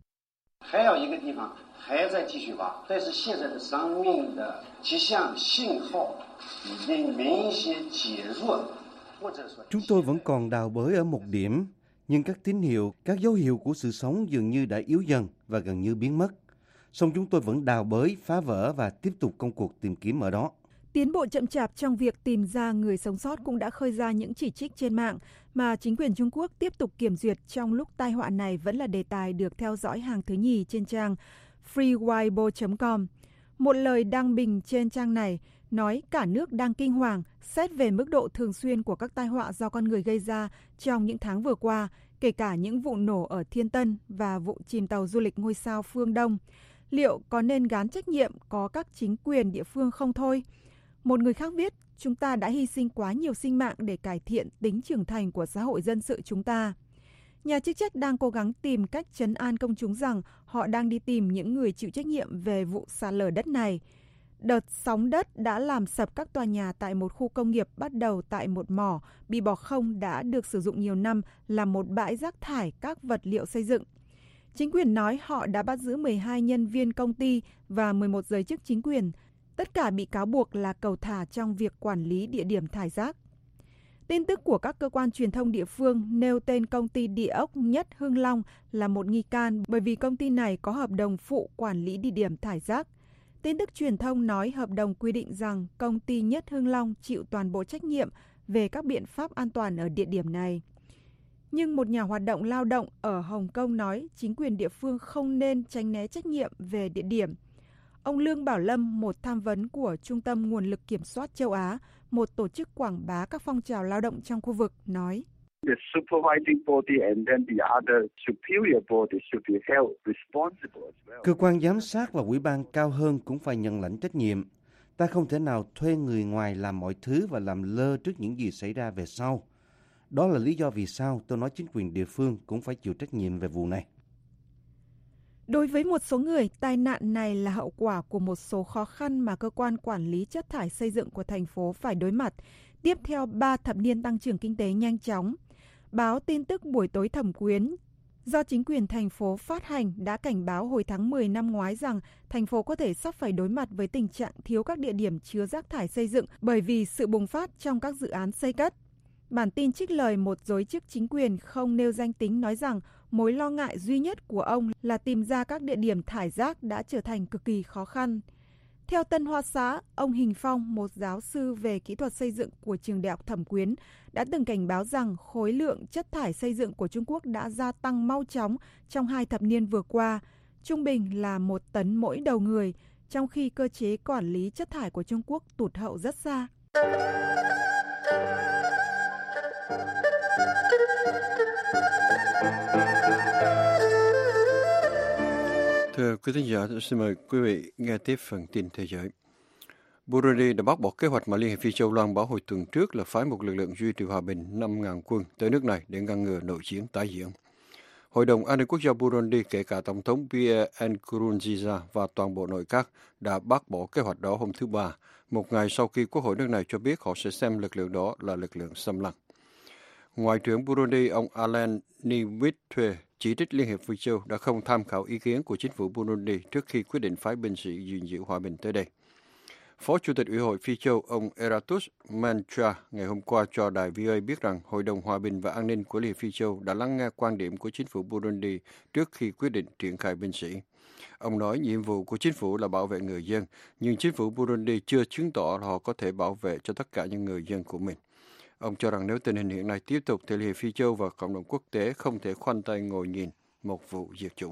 Chúng tôi vẫn còn đào bới ở một điểm, nhưng các tín hiệu, các dấu hiệu của sự sống dường như đã yếu dần và gần như biến mất. song chúng tôi vẫn đào bới, phá vỡ và tiếp tục công cuộc tìm kiếm ở đó. Tiến bộ chậm chạp trong việc tìm ra người sống sót cũng đã khơi ra những chỉ trích trên mạng mà chính quyền Trung Quốc tiếp tục kiểm duyệt trong lúc tai họa này vẫn là đề tài được theo dõi hàng thứ nhì trên trang freeweibo.com. Một lời đăng bình trên trang này nói cả nước đang kinh hoàng xét về mức độ thường xuyên của các tai họa do con người gây ra trong những tháng vừa qua, kể cả những vụ nổ ở Thiên Tân và vụ chìm tàu du lịch ngôi sao Phương Đông. Liệu có nên gán trách nhiệm có các chính quyền địa phương không thôi? Một người khác viết, chúng ta đã hy sinh quá nhiều sinh mạng để cải thiện tính trưởng thành của xã hội dân sự chúng ta. Nhà chức trách đang cố gắng tìm cách trấn an công chúng rằng họ đang đi tìm những người chịu trách nhiệm về vụ sạt lở đất này. Đợt sóng đất đã làm sập các tòa nhà tại một khu công nghiệp bắt đầu tại một mỏ bị bỏ không đã được sử dụng nhiều năm làm một bãi rác thải các vật liệu xây dựng. Chính quyền nói họ đã bắt giữ 12 nhân viên công ty và 11 giới chức chính quyền. Tất cả bị cáo buộc là cầu thả trong việc quản lý địa điểm thải rác. Tin tức của các cơ quan truyền thông địa phương nêu tên công ty địa ốc Nhất Hưng Long là một nghi can bởi vì công ty này có hợp đồng phụ quản lý địa điểm thải rác. Tin tức truyền thông nói hợp đồng quy định rằng công ty Nhất Hưng Long chịu toàn bộ trách nhiệm về các biện pháp an toàn ở địa điểm này. Nhưng một nhà hoạt động lao động ở Hồng Kông nói chính quyền địa phương không nên tránh né trách nhiệm về địa điểm. Ông Lương Bảo Lâm, một tham vấn của Trung tâm Nguồn lực Kiểm soát châu Á, một tổ chức quảng bá các phong trào lao động trong khu vực, nói: Cơ quan giám sát và ủy ban cao hơn cũng phải nhận lãnh trách nhiệm. Ta không thể nào thuê người ngoài làm mọi thứ và làm lơ trước những gì xảy ra về sau. Đó là lý do vì sao tôi nói chính quyền địa phương cũng phải chịu trách nhiệm về vụ này. Đối với một số người, tai nạn này là hậu quả của một số khó khăn mà cơ quan quản lý chất thải xây dựng của thành phố phải đối mặt, tiếp theo 3 thập niên tăng trưởng kinh tế nhanh chóng. Báo tin tức Buổi tối Thẩm Quyến do chính quyền thành phố phát hành đã cảnh báo hồi tháng 10 năm ngoái rằng thành phố có thể sắp phải đối mặt với tình trạng thiếu các địa điểm chứa rác thải xây dựng bởi vì sự bùng phát trong các dự án xây cất. Bản tin trích lời một giới chức chính quyền không nêu danh tính nói rằng mối lo ngại duy nhất của ông là tìm ra các địa điểm thải rác đã trở thành cực kỳ khó khăn. Theo Tân Hoa Xã, ông Hình Phong, một giáo sư về kỹ thuật xây dựng của trường Đại học Thẩm Quyến, đã từng cảnh báo rằng khối lượng chất thải xây dựng của Trung Quốc đã gia tăng mau chóng trong 2 thập niên vừa qua, trung bình là 1 tấn mỗi đầu người, trong khi cơ chế quản lý chất thải của Trung Quốc tụt hậu rất xa. Thưa quý thính giả, xin mời quý vị nghe tiếp phần tin thế giới. Burundi đã bác bỏ kế hoạch mà Liên hiệp Phi châu loan báo hồi tuần trước là phái một lực lượng duy trì hòa bình 5.000 quân tới nước này để ngăn ngừa nội chiến tái diễn. Hội đồng An ninh Quốc gia Burundi, kể cả Tổng thống Pierre Nkurunziza và toàn bộ nội các, đã bác bỏ kế hoạch đó hôm thứ Ba, một ngày sau khi Quốc hội nước này cho biết họ sẽ xem lực lượng đó là lực lượng xâm lăng. Ngoại trưởng Burundi, ông Alain Niyitwe, chỉ trích Liên hiệp Phi châu đã không tham khảo ý kiến của chính phủ Burundi trước khi quyết định phái binh sĩ gìn giữ hòa bình tới đây. Phó Chủ tịch Ủy hội Phi châu ông Eratus Mantra ngày hôm qua cho đài VOA biết rằng Hội đồng Hòa bình và An ninh của Liên hiệp Phi châu đã lắng nghe quan điểm của chính phủ Burundi trước khi quyết định triển khai binh sĩ. Ông nói nhiệm vụ của chính phủ là bảo vệ người dân, nhưng chính phủ Burundi chưa chứng tỏ là họ có thể bảo vệ cho tất cả những người dân của mình. Ông cho rằng nếu tình hình hiện nay tiếp tục thì Liên hiệp Phi châu và cộng đồng quốc tế không thể khoanh tay ngồi nhìn một vụ diệt chủng.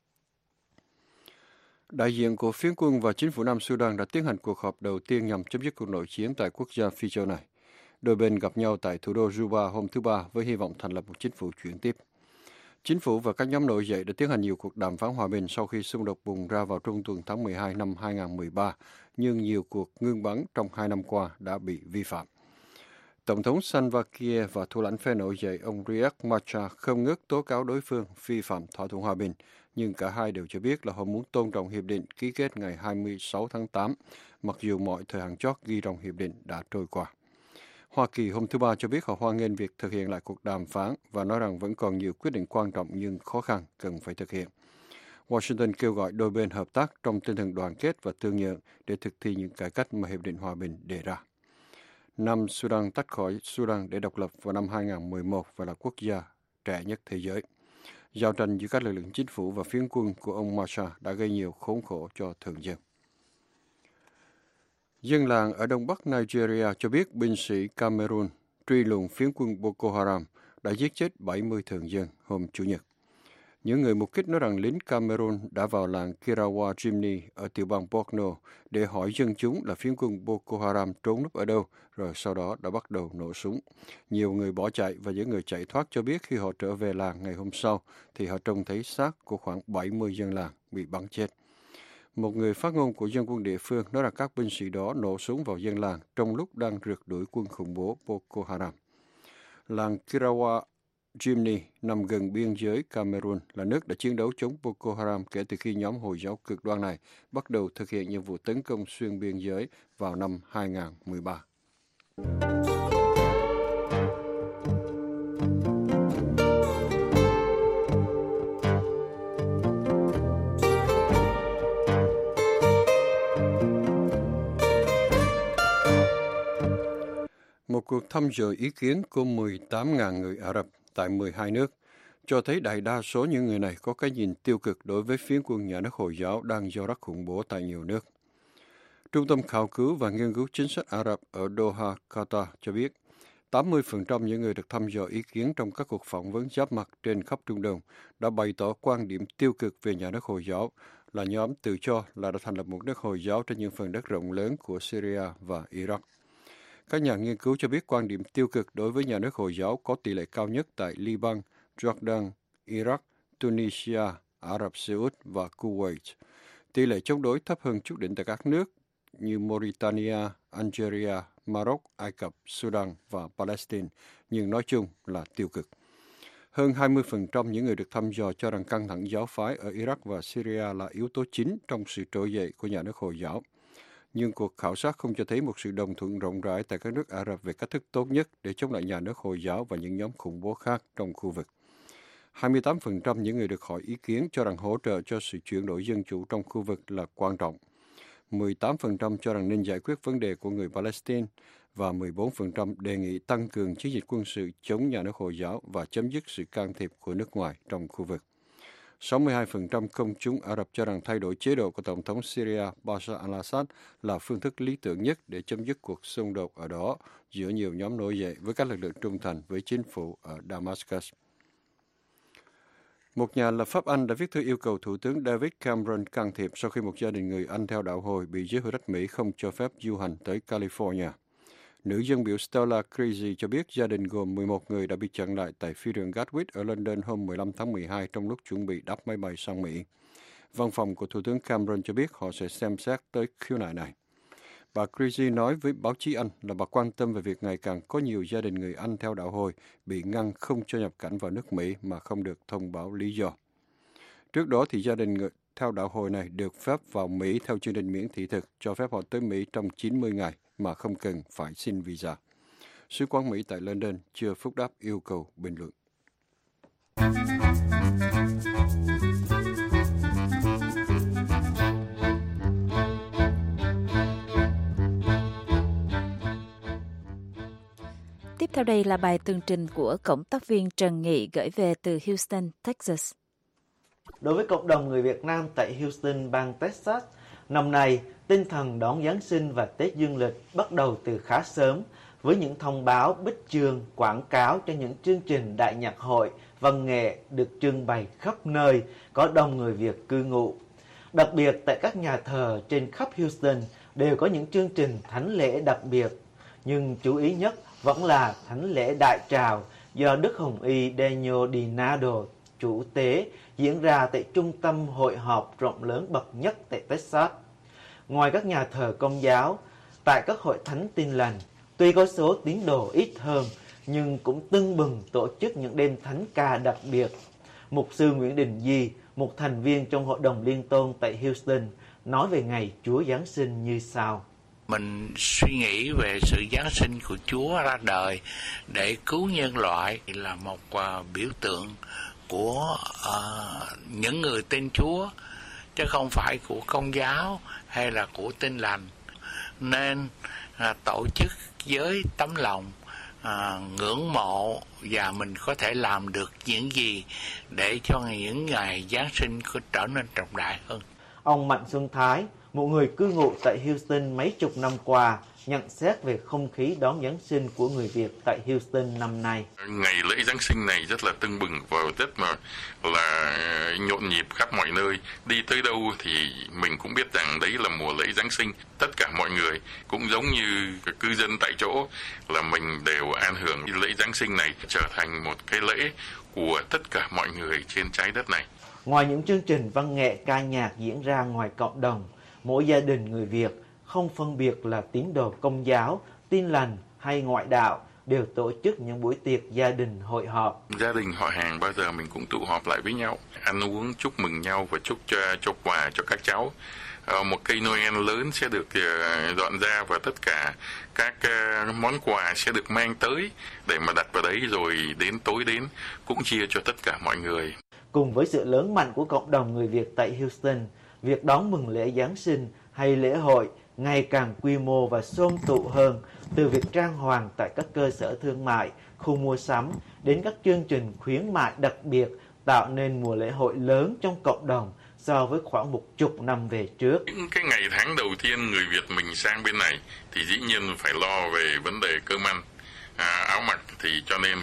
Đại diện của phiến quân và chính phủ Nam Sudan đã tiến hành cuộc họp đầu tiên nhằm chấm dứt cuộc nội chiến tại quốc gia Phi châu này. Đôi bên gặp nhau tại thủ đô Juba hôm thứ Ba với hy vọng thành lập một chính phủ chuyển tiếp. Chính phủ và các nhóm nổi dậy đã tiến hành nhiều cuộc đàm phán hòa bình sau khi xung đột bùng ra vào trung tuần tháng 12 năm 2013, nhưng nhiều cuộc ngưng bắn trong 2 năm qua đã bị vi phạm. Tổng thống Salva Kiir và thủ lãnh phe nổi dậy ông Riek Machar không ngớt tố cáo đối phương vi phạm thỏa thuận hòa bình, nhưng cả hai đều cho biết là họ muốn tôn trọng hiệp định ký kết ngày 26 tháng 8, mặc dù mọi thời hạn chót ghi trong hiệp định đã trôi qua. Hoa Kỳ hôm thứ Ba cho biết họ hoan nghênh việc thực hiện lại cuộc đàm phán và nói rằng vẫn còn nhiều quyết định quan trọng nhưng khó khăn cần phải thực hiện. Washington kêu gọi đôi bên hợp tác trong tinh thần đoàn kết và thương nhượng để thực thi những cải cách mà hiệp định hòa bình đề ra. Nam Sudan tách khỏi Sudan để độc lập vào năm 2011 và là quốc gia trẻ nhất thế giới. Giao tranh giữa các lực lượng chính phủ và phiến quân của ông Massa đã gây nhiều khốn khổ cho thường dân. Dân làng ở đông bắc Nigeria cho biết binh sĩ Cameroon truy lùng phiến quân Boko Haram đã giết chết 70 thường dân hôm Chủ nhật. Những người mục kích nói rằng lính Cameroon đã vào làng Kirawa Jimny ở tiểu bang Borno để hỏi dân chúng là phiến quân Boko Haram trốn núp ở đâu, rồi sau đó đã bắt đầu nổ súng. Nhiều người bỏ chạy và những người chạy thoát cho biết khi họ trở về làng ngày hôm sau thì họ trông thấy xác của khoảng 70 dân làng bị bắn chết. Một người phát ngôn của dân quân địa phương nói rằng các binh sĩ đó nổ súng vào dân làng trong lúc đang rượt đuổi quân khủng bố Boko Haram. Làng Kirawa Jimny nằm gần biên giới Cameroon là nước đã chiến đấu chống Boko Haram kể từ khi nhóm Hồi giáo cực đoan này bắt đầu thực hiện nhiệm vụ tấn công xuyên biên giới vào năm 2013. Một cuộc thăm dò ý kiến của 18.000 người Ả Rập tại 12 nước cho thấy đại đa số những người này có cái nhìn tiêu cực đối với phiến quân nhà nước Hồi giáo đang gieo rắc khủng bố tại nhiều nước. Trung tâm Khảo cứu và Nghiên cứu Chính sách Ả Rập ở Doha, Qatar cho biết 80% những người được thăm dò ý kiến trong các cuộc phỏng vấn giáp mặt trên khắp Trung Đông đã bày tỏ quan điểm tiêu cực về nhà nước Hồi giáo, là nhóm tự cho là đã thành lập một nước Hồi giáo trên những phần đất rộng lớn của Syria và Iraq. Các nhà nghiên cứu cho biết quan điểm tiêu cực đối với nhà nước Hồi giáo có tỷ lệ cao nhất tại Liban, Jordan, Iraq, Tunisia, Ả Rập Xê Út và Kuwait. Tỷ lệ chống đối thấp hơn chút đỉnh tại các nước như Mauritania, Algeria, Maroc, Ai Cập, Sudan và Palestine, nhưng nói chung là tiêu cực. Hơn 20% những người được thăm dò cho rằng căng thẳng giáo phái ở Iraq và Syria là yếu tố chính trong sự trỗi dậy của nhà nước Hồi giáo. Nhưng cuộc khảo sát không cho thấy một sự đồng thuận rộng rãi tại các nước Ả Rập về cách thức tốt nhất để chống lại nhà nước Hồi giáo và những nhóm khủng bố khác trong khu vực. 28% những người được hỏi ý kiến cho rằng hỗ trợ cho sự chuyển đổi dân chủ trong khu vực là quan trọng. 18% cho rằng nên giải quyết vấn đề của người Palestine và 14% đề nghị tăng cường chiến dịch quân sự chống nhà nước Hồi giáo và chấm dứt sự can thiệp của nước ngoài trong khu vực. 62% công chúng Ả Rập cho rằng thay đổi chế độ của Tổng thống Syria Bashar al-Assad là phương thức lý tưởng nhất để chấm dứt cuộc xung đột ở đó giữa nhiều nhóm nổi dậy với các lực lượng trung thành với chính phủ ở Damascus. Một nhà lập pháp Anh đã viết thư yêu cầu Thủ tướng David Cameron can thiệp sau khi một gia đình người Anh theo đạo Hồi bị giới hữu trách Mỹ không cho phép du hành tới California. Nữ dân biểu Stella Creasy cho biết gia đình gồm 11 người đã bị chặn lại tại phi trường Gatwick ở London hôm 15 tháng 12 trong lúc chuẩn bị đáp máy bay sang Mỹ. Văn phòng của Thủ tướng Cameron cho biết họ sẽ xem xét tới khiếu nại này. Bà Creasy nói với báo chí Anh là bà quan tâm về việc ngày càng có nhiều gia đình người Anh theo đạo Hồi bị ngăn không cho nhập cảnh vào nước Mỹ mà không được thông báo lý do. Trước đó thì gia đình người theo đạo Hồi này được phép vào Mỹ theo chương trình miễn thị thực, cho phép họ tới Mỹ trong 90 ngày mà không cần phải xin visa. Sứ quán Mỹ tại London chưa phúc đáp yêu cầu bình luận. Tiếp theo đây là bài tường trình của cộng tác viên Trần Nghị gửi về từ Houston, Texas. Đối với cộng đồng người Việt Nam tại Houston, bang Texas, năm nay, tinh thần đón Giáng sinh và Tết Dương lịch bắt đầu từ khá sớm với những thông báo, bích chương, quảng cáo cho những chương trình đại nhạc hội, văn nghệ được trưng bày khắp nơi có đông người Việt cư ngụ. Đặc biệt tại các nhà thờ trên khắp Houston đều có những chương trình thánh lễ đặc biệt, nhưng chú ý nhất vẫn là thánh lễ đại trào do Đức Hồng Y Daniel Dinado chủ tế diễn ra tại trung tâm hội họp rộng lớn bậc nhất tại Texas. Ngoài các nhà thờ Công giáo, tại các hội thánh Tin lành, tuy có số tín đồ ít hơn nhưng cũng tưng bừng tổ chức những đêm thánh ca đặc biệt. Mục sư Nguyễn Đình Di, một thành viên trong Hội đồng Liên tôn tại Houston, nói về ngày Chúa Giáng sinh như sau. Mình suy nghĩ về sự Giáng sinh của Chúa ra đời để cứu nhân loại là một biểu tượng của những người tin Chúa, chứ không phải của Công giáo hay là của Tin lành. Nên tổ chức với tấm lòng ngưỡng mộ và mình có thể làm được những gì để cho những ngày Giáng sinh có trở nên trọng đại hơn. Ông Mạnh Xuân Thái, một người cư ngụ tại Houston mấy chục năm qua, nhận xét về không khí đón Giáng sinh của người Việt tại Houston năm nay. Ngày lễ Giáng sinh này rất là tưng bừng và rất là nhộn nhịp khắp mọi nơi. Đi tới đâu thì mình cũng biết rằng đấy là mùa lễ Giáng sinh. Tất cả mọi người cũng giống như cư dân tại chỗ là mình đều an hưởng lễ Giáng sinh này trở thành một cái lễ của tất cả mọi người trên trái đất này. Ngoài những chương trình văn nghệ ca nhạc diễn ra ngoài cộng đồng, mỗi gia đình người Việt không phân biệt là tín đồ Công giáo, Tin lành hay ngoại đạo đều tổ chức những buổi tiệc gia đình hội họp. Gia đình họ hàng bao giờ mình cũng tụ họp lại với nhau, ăn uống chúc mừng nhau và chúc cho quà cho các cháu. Một cây Noel lớn sẽ được dọn ra và tất cả các món quà sẽ được mang tới để mà đặt vào đấy, rồi đến tối đến cũng chia cho tất cả mọi người. Cùng với sự lớn mạnh của cộng đồng người Việt tại Houston, việc đón mừng lễ Giáng sinh hay lễ hội ngày càng quy mô và xôm tụ hơn, từ việc trang hoàng tại các cơ sở thương mại, khu mua sắm đến các chương trình khuyến mại đặc biệt, tạo nên mùa lễ hội lớn trong cộng đồng so với khoảng 10 năm về trước. Những cái ngày tháng đầu tiên người Việt mình sang bên này thì dĩ nhiên phải lo về vấn đề cơm ăn, áo mặc, thì cho nên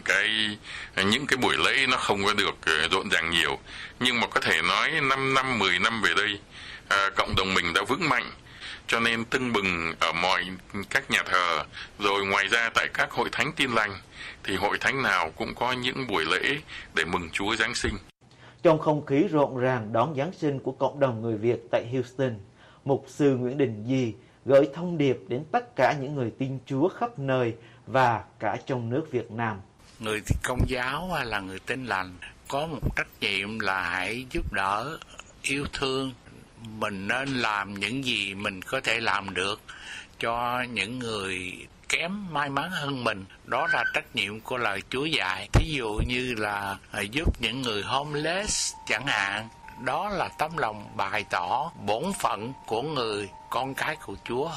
những cái buổi lễ nó không có được rộn ràng nhiều. Nhưng mà có thể nói 5 năm, 10 năm về đây, cộng đồng mình đã vững mạnh, cho nên tưng bừng ở mọi các nhà thờ, rồi ngoài ra tại các hội thánh Tin lành thì hội thánh nào cũng có những buổi lễ để mừng Chúa Giáng sinh. Trong không khí rộn ràng đón Giáng sinh của cộng đồng người Việt tại Houston, Mục sư Nguyễn Đình Di gửi thông điệp đến tất cả những người tin Chúa khắp nơi và cả trong nước Việt Nam. Người Công giáo hay là người Tin lành có một trách nhiệm là hãy giúp đỡ, yêu thương. Mình nên làm những gì mình có thể làm được cho những người kém may mắn hơn mình. Đó là trách nhiệm của lời Chúa dạy. Ví dụ như là giúp những người homeless chẳng hạn. Đó là tấm lòng bày tỏ bổn phận của người con cái của Chúa.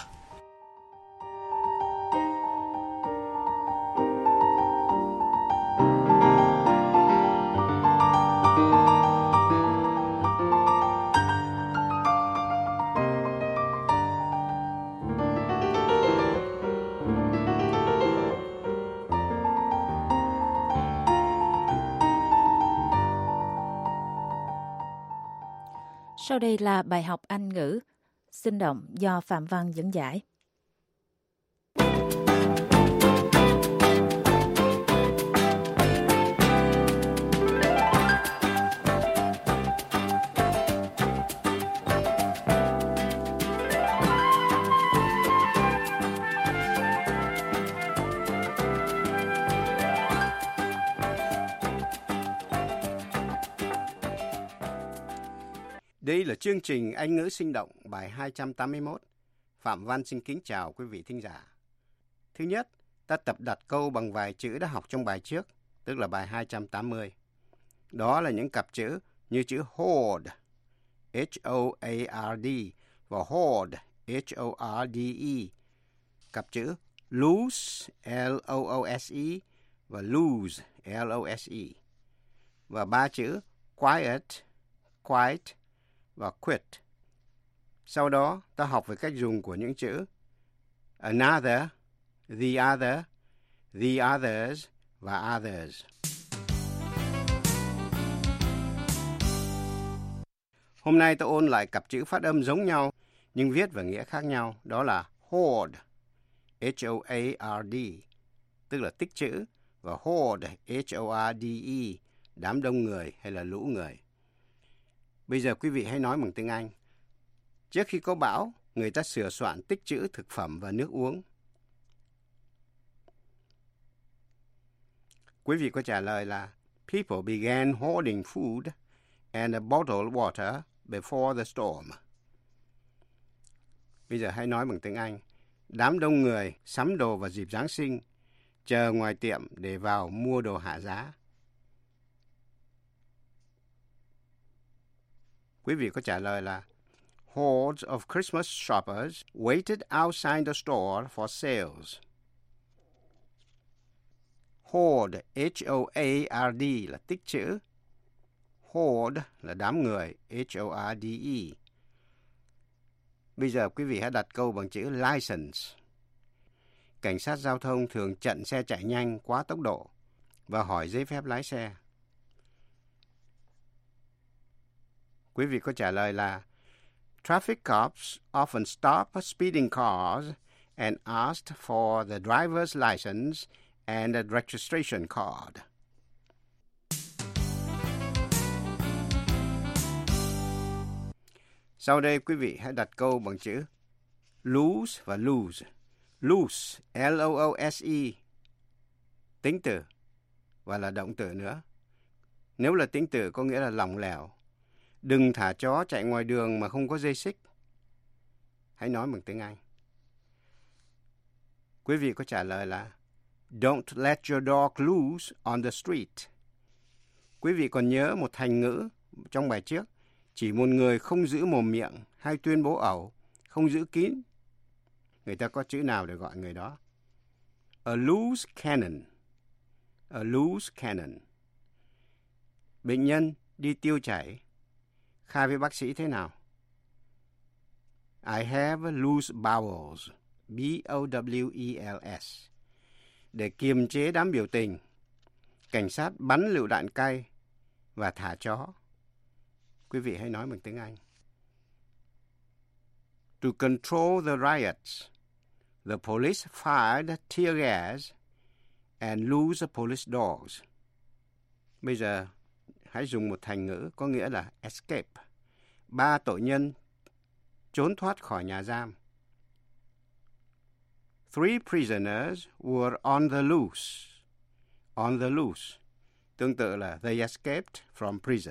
Sau đây là bài học Anh ngữ sinh động do Phạm Văn dẫn giải. Đây là chương trình Anh ngữ sinh động bài 281. Phạm Văn xin kính chào quý vị thính giả. Thứ nhất, ta tập đặt câu bằng vài chữ đã học trong bài trước, tức là bài 280. Đó là những cặp chữ như chữ hoard, H-O-A-R-D, và hoard, H-O-R-D-E. Cặp chữ lose, L-O-O-S-E, và lose, L-O-S-E. Và ba chữ quiet, quiet, và quit. Sau đó, ta học về cách dùng của những chữ another, the others và others. Hôm nay ta ôn lại cặp chữ phát âm giống nhau nhưng viết và nghĩa khác nhau. Đó là hoard, H-O-A-R-D, tức là tích trữ, và hoard, H-O-R-D-E, đám đông người hay là lũ người. Bây giờ quý vị hãy nói bằng tiếng Anh. Trước khi có bão, người ta sửa soạn tích trữ thực phẩm và nước uống. Quý vị có trả lời là People began hoarding food and bottled water before the storm. Bây giờ hãy nói bằng tiếng Anh. Đám đông người sắm đồ vào dịp Giáng sinh, chờ ngoài tiệm để vào mua đồ hạ giá. Quý vị có trả lời là Hordes of Christmas shoppers waited outside the store for sales. Hoard, H-O-A-R-D là tích trữ. Hoard là đám người, H-O-R-D-E. Bây giờ quý vị hãy đặt câu bằng chữ license. Cảnh sát giao thông thường chặn xe chạy nhanh quá tốc độ và hỏi giấy phép lái xe. Quý vị có trả lời là Traffic cops often stop speeding cars and ask for the driver's license and a registration card. Sau đây quý vị hãy đặt câu bằng chữ lose và lose. Lose, L-O-O-S-E, tính từ và là động từ nữa. Nếu là tính từ có nghĩa là lỏng lẻo. Đừng thả chó chạy ngoài đường mà không có dây xích. Hãy nói bằng tiếng Anh. Quý vị có trả lời là Don't let your dog loose on the street. Quý vị còn nhớ một thành ngữ trong bài trước, chỉ một người không giữ mồm miệng hay tuyên bố ẩu, không giữ kín. Người ta có chữ nào để gọi người đó? A loose cannon. A loose cannon. Bệnh nhân đi tiêu chảy. Khai với bác sĩ thế nào? I have loose bowels. B-O-W-E-L-S. Để kiềm chế đám biểu tình, cảnh sát bắn lựu đạn cay và thả chó. Quý vị hãy nói bằng tiếng Anh. To control the riots, the police fired tear gas and loose police dogs. Bây giờ hãy dùng một thành ngữ có nghĩa là escape. 3 tội nhân trốn thoát khỏi nhà giam. 3 prisoners were on the loose. On the loose. Tương tự là they escaped from prison.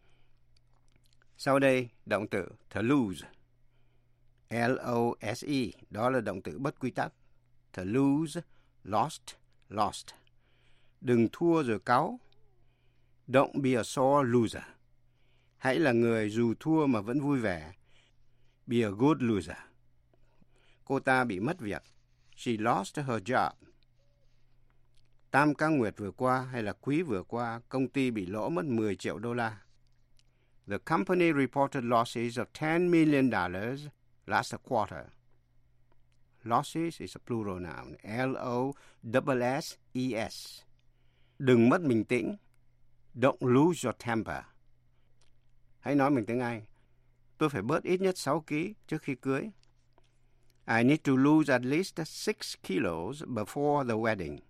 Sau đây, động từ to lose. L-O-S-E. Đó là động từ bất quy tắc. To lose, lost, lost. Đừng thua rồi cáu. Don't be a sore loser. Hãy là người dù thua mà vẫn vui vẻ. Be a good loser. Cô ta bị mất việc. She lost her job. Tam ca nguyệt vừa qua hay là quý vừa qua, công ty bị lỗ mất 10 triệu đô la. The company reported losses of $10 million last quarter. Losses is a plural noun. L-O-S-S-E-S. Đừng mất bình tĩnh. Don't lose your temper. Hãy nói bằng tiếng Anh. Tôi phải bớt ít nhất 6 kg trước khi cưới. I need to lose at least 6 kilos before the wedding.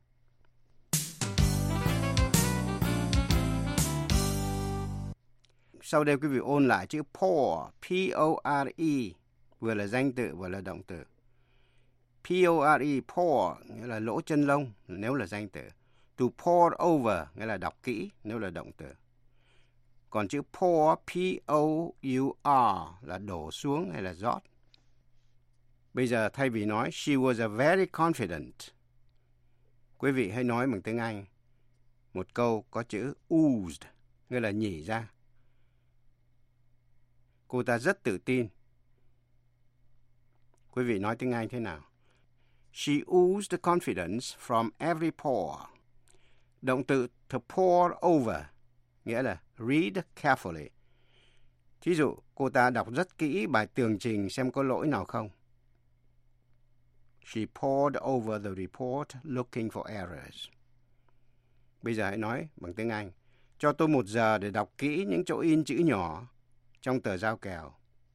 Sau đây quý vị ôn lại chữ pour, P-O-R-E, vừa là danh từ vừa là động từ. P-O-R-E, pour, nghĩa là lỗ chân lông nếu là danh từ. To pour over, nghĩa là đọc kỹ nếu là động từ. Còn chữ pour, P-O-U-R, là đổ xuống hay là rót. Bây giờ thay vì nói she was a very confident, quý vị hãy nói bằng tiếng Anh. Một câu có chữ oozed, nghĩa là nhỉ ra. Cô ta rất tự tin. Quý vị nói tiếng Anh thế nào? She oozed confidence from every pore. Động từ to pour over, nghĩa là read carefully. Thí dụ, cô ta đọc rất kỹ bài tường trình xem có lỗi nào không. She pored over the report looking for errors. Bây giờ hãy nói bằng tiếng Anh. Cho tôi 1 giờ để đọc kỹ những chỗ in chữ nhỏ trong tờ giao kèo.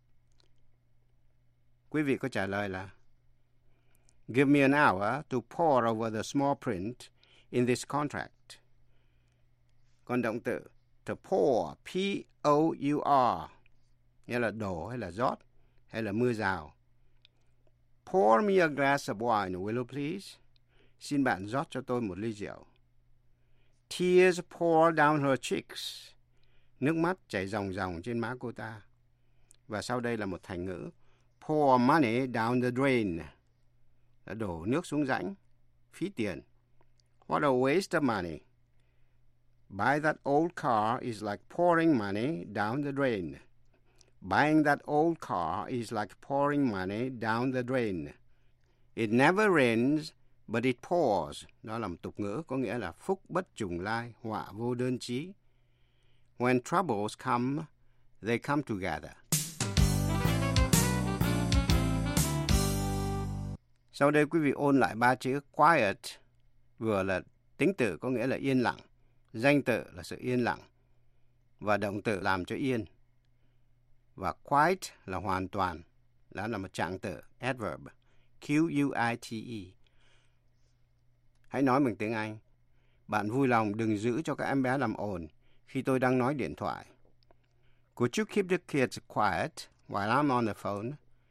Quý vị có trả lời là Give me an hour to pore over the small print in this contract. Còn động từ to pour, P-O-U-R, nghĩa là đổ hay là rót hay là mưa rào. Pour me a glass of wine, will you please? Xin bạn rót cho tôi một ly rượu. Tears pour down her cheeks. Nước mắt chảy ròng ròng trên má cô ta. Và sau đây là một thành ngữ. Pour money down the drain. Là đổ nước xuống rãnh. Phí tiền. What a waste of money. Buy that old car is like pouring money down the drain. Buying that old car is like pouring money down the drain. It never rains, But it pours, đó là một tục ngữ có nghĩa là phúc bất trùng lai, họa vô đơn chí. When troubles come, they come together. Sau đây quý vị ôn lại 3 chữ quiet, vừa là tính từ có nghĩa là yên lặng, danh từ là sự yên lặng, và động từ làm cho yên. Và quite là hoàn toàn, đó là một trạng từ, adverb, Q-U-I-T-E. Hãy nói bằng tiếng Anh. Bạn vui lòng đừng giữ cho các em bé làm ồn khi tôi đang nói điện thoại. Could you keep the kids quiet while I'm on the phone?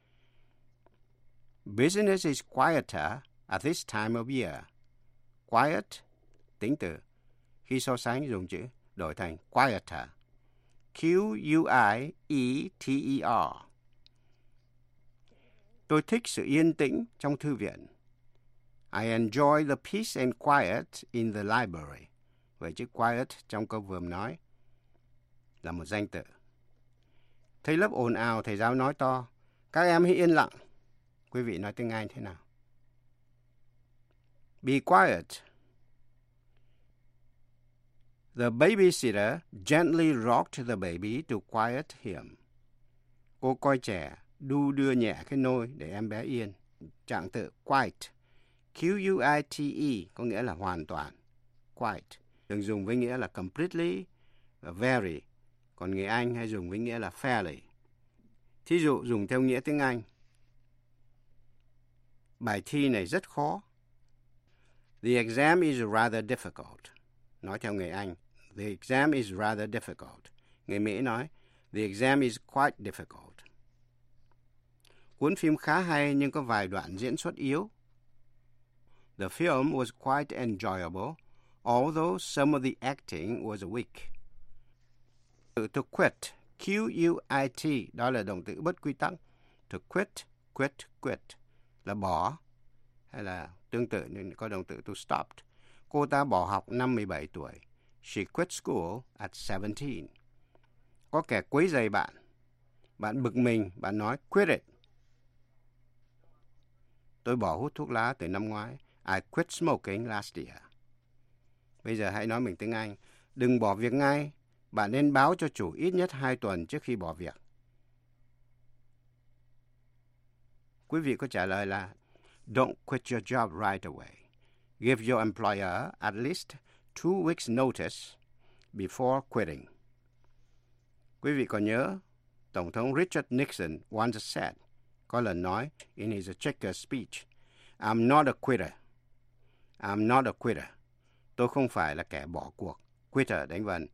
Business is quieter at this time of year. Quiet, tính từ. Khi so sánh dùng chữ đổi thành quieter. Q-U-I-E-T-E-R. Tôi thích sự yên tĩnh trong thư viện. I enjoy the peace and quiet in the library. Vậy chữ quiet trong câu vừa nói là một danh từ. Thấy lớp ồn ào, thầy giáo nói to, các em hãy yên lặng. Quý vị nói tiếng Anh thế nào? Be quiet. The babysitter gently rocked the baby to quiet him. Cô coi trẻ đu đưa nhẹ cái nôi để em bé yên. Trạng từ quite, Q-U-I-T-E có nghĩa là hoàn toàn. Quite thường dùng với nghĩa là completely và very, còn người Anh hay dùng với nghĩa là fairly. Thí dụ dùng theo nghĩa tiếng Anh. Bài thi này rất khó. The exam is rather difficult. Nói theo người Anh, the exam is rather difficult. Người Mỹ nói, the exam is quite difficult. Cuốn phim khá hay nhưng có vài đoạn diễn xuất yếu. The film was quite enjoyable, although some of the acting was weak. To quit, Q-U-I-T, đó là động từ bất quy tắc. To quit, quit, quit, là bỏ, hay là tương tự nên có động từ to stop. Cô ta bỏ học năm 17 tuổi. She quit school at 17. Có kẻ quấy rầy bạn. Bạn bực mình, bạn nói quit it. Tôi bỏ hút thuốc lá từ năm ngoái. I quit smoking last year. Bây giờ hãy nói bằng tiếng Anh. Đừng bỏ việc ngay. Bạn nên báo cho chủ ít nhất 2 tuần trước khi bỏ việc. Quý vị có trả lời là don't quit your job right away. Give your employer at least 2 weeks notice before quitting. Quý vị còn nhớ, Tổng thống Richard Nixon once said, có lần nói in his checker speech, I'm not a quitter. I'm not a quitter. Tôi không phải là kẻ bỏ cuộc. Quitter đánh vần.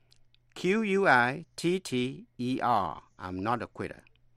Q-U-I-T-T-E-R. I'm not a quitter.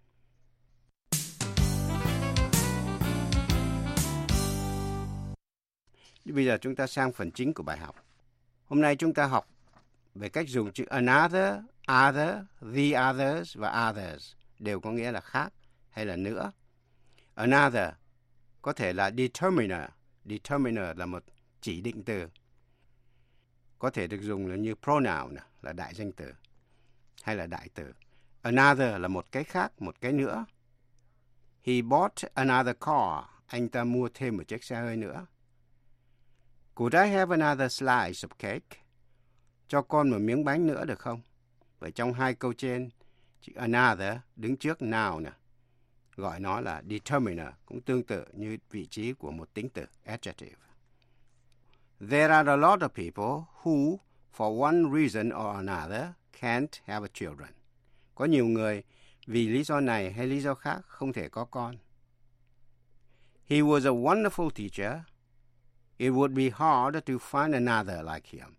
Bây giờ chúng ta sang phần chính của bài học. Hôm nay chúng ta học về cách dùng chữ another, other, the others và others. Đều có nghĩa là khác hay là nữa. Another có thể là determiner. Determiner là một chỉ định từ. Có thể được dùng là như pronoun, là đại danh từ hay là đại từ. Another là một cái khác, một cái nữa. He bought another car. Anh ta mua thêm một chiếc xe hơi nữa. Could I have another slice of cake? Cho con một miếng bánh nữa được không? Vậy trong hai câu trên, chữ another đứng trước now nè. Gọi nó là determiner, cũng tương tự như vị trí của một tính từ, adjective. There are a lot of people who, for one reason or another, can't have children. Có nhiều người vì lý do này hay lý do khác không thể có con. He was a wonderful teacher. It would be hard to find another like him.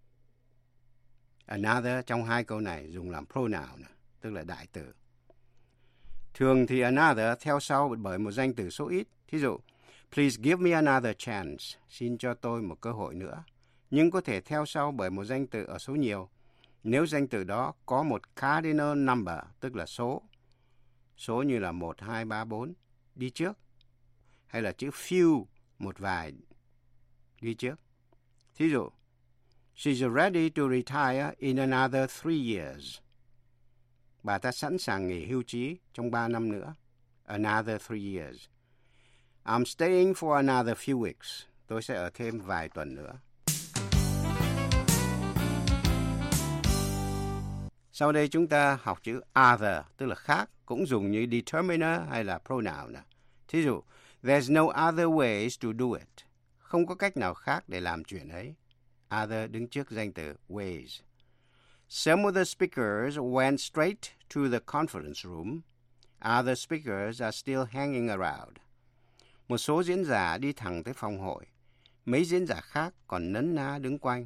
Another trong hai câu này dùng làm pronoun, tức là đại từ. Thường thì another theo sau bởi một danh từ số ít. Thí dụ, please give me another chance. Xin cho tôi một cơ hội nữa. Nhưng có thể theo sau bởi một danh từ ở số nhiều. Nếu danh từ đó có một cardinal number, tức là số. Số như là 1, 2, 3, 4 đi trước. Hay là chữ few, một vài đi trước. Thí dụ, she's ready to retire in another 3 years. Bà ta sẵn sàng nghỉ hưu trí trong 3 năm nữa. Another 3 years. I'm staying for another few weeks. Tôi sẽ ở thêm vài tuần nữa. Sau đây chúng ta học chữ other, tức là khác, cũng dùng như determiner hay là pronoun. Thí dụ, there's no other ways to do it. Không có cách nào khác để làm chuyện ấy. Other đứng trước danh từ ways. Some of the speakers went straight to the conference room. Other speakers are still hanging around. Một số diễn giả đi thẳng tới phòng hội. Mấy diễn giả khác còn nấn ná đứng quanh.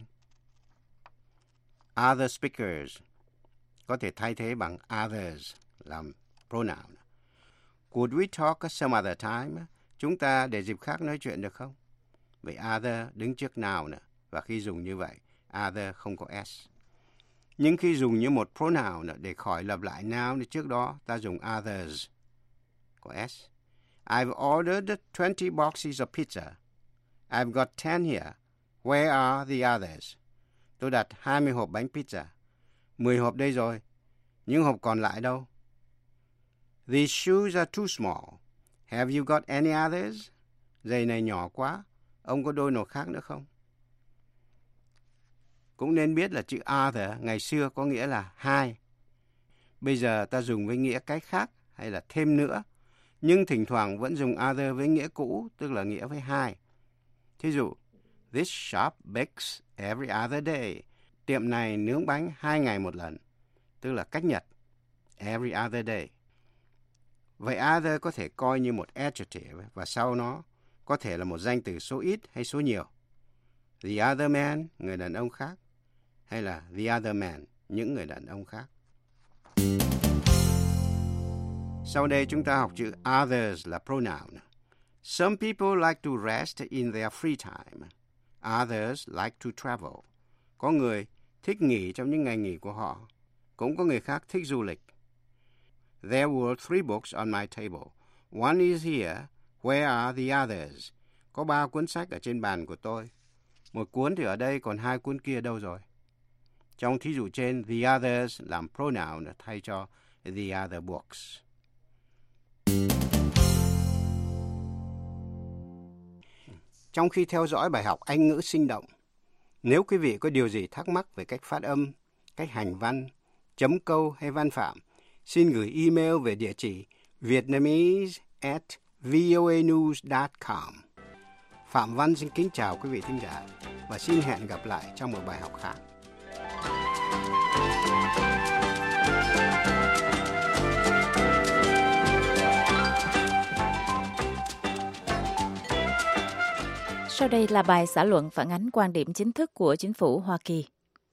Other speakers có thể thay thế bằng others làm pronoun. Could we talk some other time? Chúng ta để dịp khác nói chuyện được không? Vậy other đứng trước noun nữa. Và khi dùng như vậy, other không có s. Nhưng khi dùng như một pronoun để khỏi lặp lại noun thì trước đó ta dùng others có s. I've ordered 20 boxes of pizza. I've got 10 here. Where are the others? Tôi đặt 20 hộp bánh pizza. 10 hộp đây rồi. Những hộp còn lại đâu? These shoes are too small. Have you got any others? Giày này nhỏ quá. Ông có đôi nào khác nữa không? Cũng nên biết là chữ other ngày xưa có nghĩa là hai. Bây giờ ta dùng với nghĩa cái khác hay là thêm nữa. Nhưng thỉnh thoảng vẫn dùng other với nghĩa cũ, tức là nghĩa với hai. Thí dụ, this shop bakes every other day. Tiệm này nướng bánh 2 ngày một lần, tức là cách nhật. Every other day. Vậy other có thể coi như một adjective và sau nó có thể là một danh từ số ít hay số nhiều. The other man, người đàn ông khác. Hay là the other man, những người đàn ông khác. Sau đây chúng ta học chữ others là pronoun. Some people like to rest in their free time. Others like to travel. Có người thích nghỉ trong những ngày nghỉ của họ. Cũng có người khác thích du lịch. There were 3 books on my table. One is here. Where are the others? Có 3 cuốn sách ở trên bàn của tôi. Một cuốn thì ở đây, còn 2 cuốn kia đâu rồi? Trong thí dụ trên, the others làm pronoun thay cho the other books. Trong khi theo dõi bài học Anh ngữ sinh động, nếu quý vị có điều gì thắc mắc về cách phát âm, cách hành văn, chấm câu hay văn phạm, xin gửi email về địa chỉ vietnamese@voanews.com. Phạm Văn xin kính chào quý vị thính giả và xin hẹn gặp lại trong một bài học khác. Sau đây là bài xã luận phản ánh quan điểm chính thức của chính phủ Hoa Kỳ.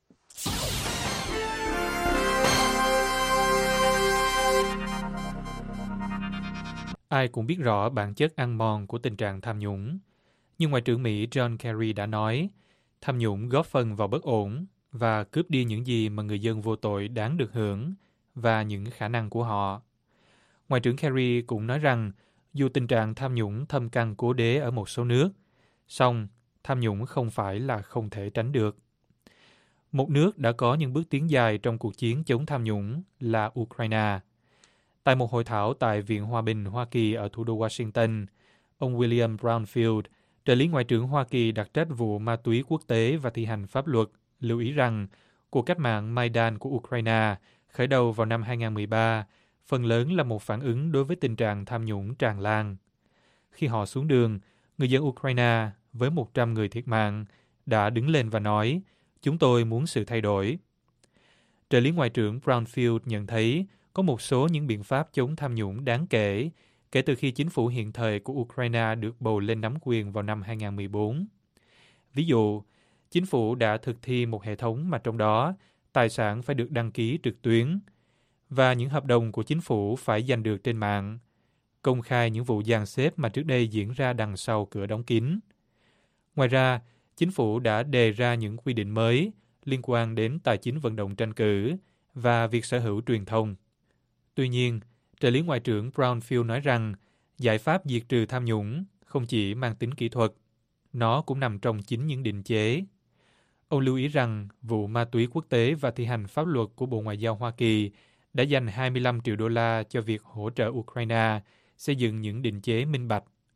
Ai cũng biết rõ bản chất ăn mòn của tình trạng tham nhũng. Nhưng Ngoại trưởng Mỹ John Kerry đã nói, tham nhũng góp phần vào bất ổn và cướp đi những gì mà người dân vô tội đáng được hưởng và những khả năng của họ. Ngoại trưởng Kerry cũng nói rằng, dù tình trạng tham nhũng thâm căn cố đế ở một số nước, song tham nhũng không phải là không thể tránh được. Một nước đã có những bước tiến dài trong cuộc chiến chống tham nhũng là Ukraine. Tại một hội thảo tại Viện Hòa bình Hoa Kỳ ở thủ đô Washington, ông William Brownfield, trợ lý Ngoại trưởng Hoa Kỳ đặc trách vụ ma túy quốc tế và thi hành pháp luật, lưu ý rằng cuộc cách mạng Maidan của Ukraine khởi đầu vào năm 2013 phần lớn là một phản ứng đối với tình trạng tham nhũng tràn lan. Khi họ xuống đường, người dân Ukraine với 100 người thiệt mạng đã đứng lên và nói, chúng tôi muốn sự thay đổi. Trợ lý Ngoại trưởng Brownfield nhận thấy có một số những biện pháp chống tham nhũng đáng kể kể từ khi chính phủ hiện thời của Ukraine được bầu lên nắm quyền vào năm 2014. Ví dụ, chính phủ đã thực thi một hệ thống mà trong đó tài sản phải được đăng ký trực tuyến và những hợp đồng của chính phủ phải giành được trên mạng, công khai những vụ dàn xếp mà trước đây diễn ra đằng sau cửa đóng kín. Ngoài ra, chính phủ đã đề ra những quy định mới liên quan đến tài chính vận động tranh cử và việc sở hữu truyền thông. Tuy nhiên, trợ lý Ngoại trưởng Brownfield nói rằng giải pháp diệt trừ tham nhũng không chỉ mang tính kỹ thuật, nó cũng nằm trong chính những định chế. Ông lưu ý rằng vụ ma túy quốc tế và thi hành pháp luật của Bộ Ngoại giao Hoa Kỳ đã dành 25 triệu đô la cho việc hỗ trợ Ukraine xây dựng những định chế minh bạch,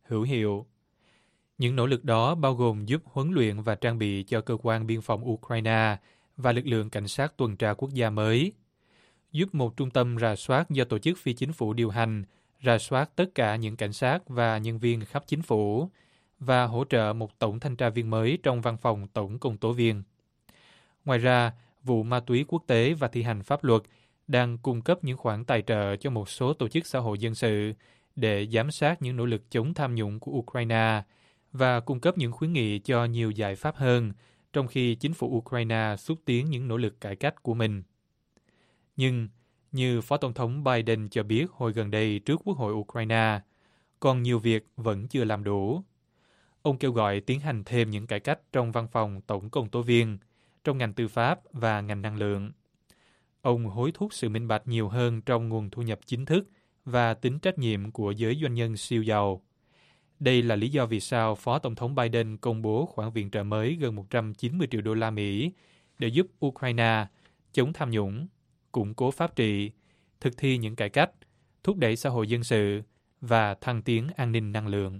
hữu hiệu. Những nỗ lực đó bao gồm giúp huấn luyện và trang bị cho cơ quan biên phòng Ukraine và lực lượng cảnh sát tuần tra quốc gia mới, giúp một trung tâm rà soát do tổ chức phi chính phủ điều hành, rà soát tất cả những cảnh sát và nhân viên khắp chính phủ, và hỗ trợ một tổng thanh tra viên mới trong văn phòng tổng công tố viên. Ngoài ra, vụ ma túy quốc tế và thi hành pháp luật đang cung cấp những khoản tài trợ cho một số tổ chức xã hội dân sự để giám sát những nỗ lực chống tham nhũng của Ukraine và cung cấp những khuyến nghị cho nhiều giải pháp hơn, trong khi chính phủ Ukraine xúc tiến những nỗ lực cải cách của mình. Nhưng, như Phó Tổng thống Biden cho biết hồi gần đây trước Quốc hội Ukraine, còn nhiều việc vẫn chưa làm đủ. Ông kêu gọi tiến hành thêm những cải cách trong văn phòng tổng công tố viên, trong ngành tư pháp và ngành năng lượng. Ông hối thúc sự minh bạch nhiều hơn trong nguồn thu nhập chính thức và tính trách nhiệm của giới doanh nhân siêu giàu. Đây là lý do vì sao Phó Tổng thống Biden công bố khoản viện trợ mới gần 190 triệu đô la Mỹ để giúp Ukraine chống tham nhũng, củng cố pháp trị, thực thi những cải cách, thúc đẩy xã hội dân sự và thăng tiến an ninh năng lượng.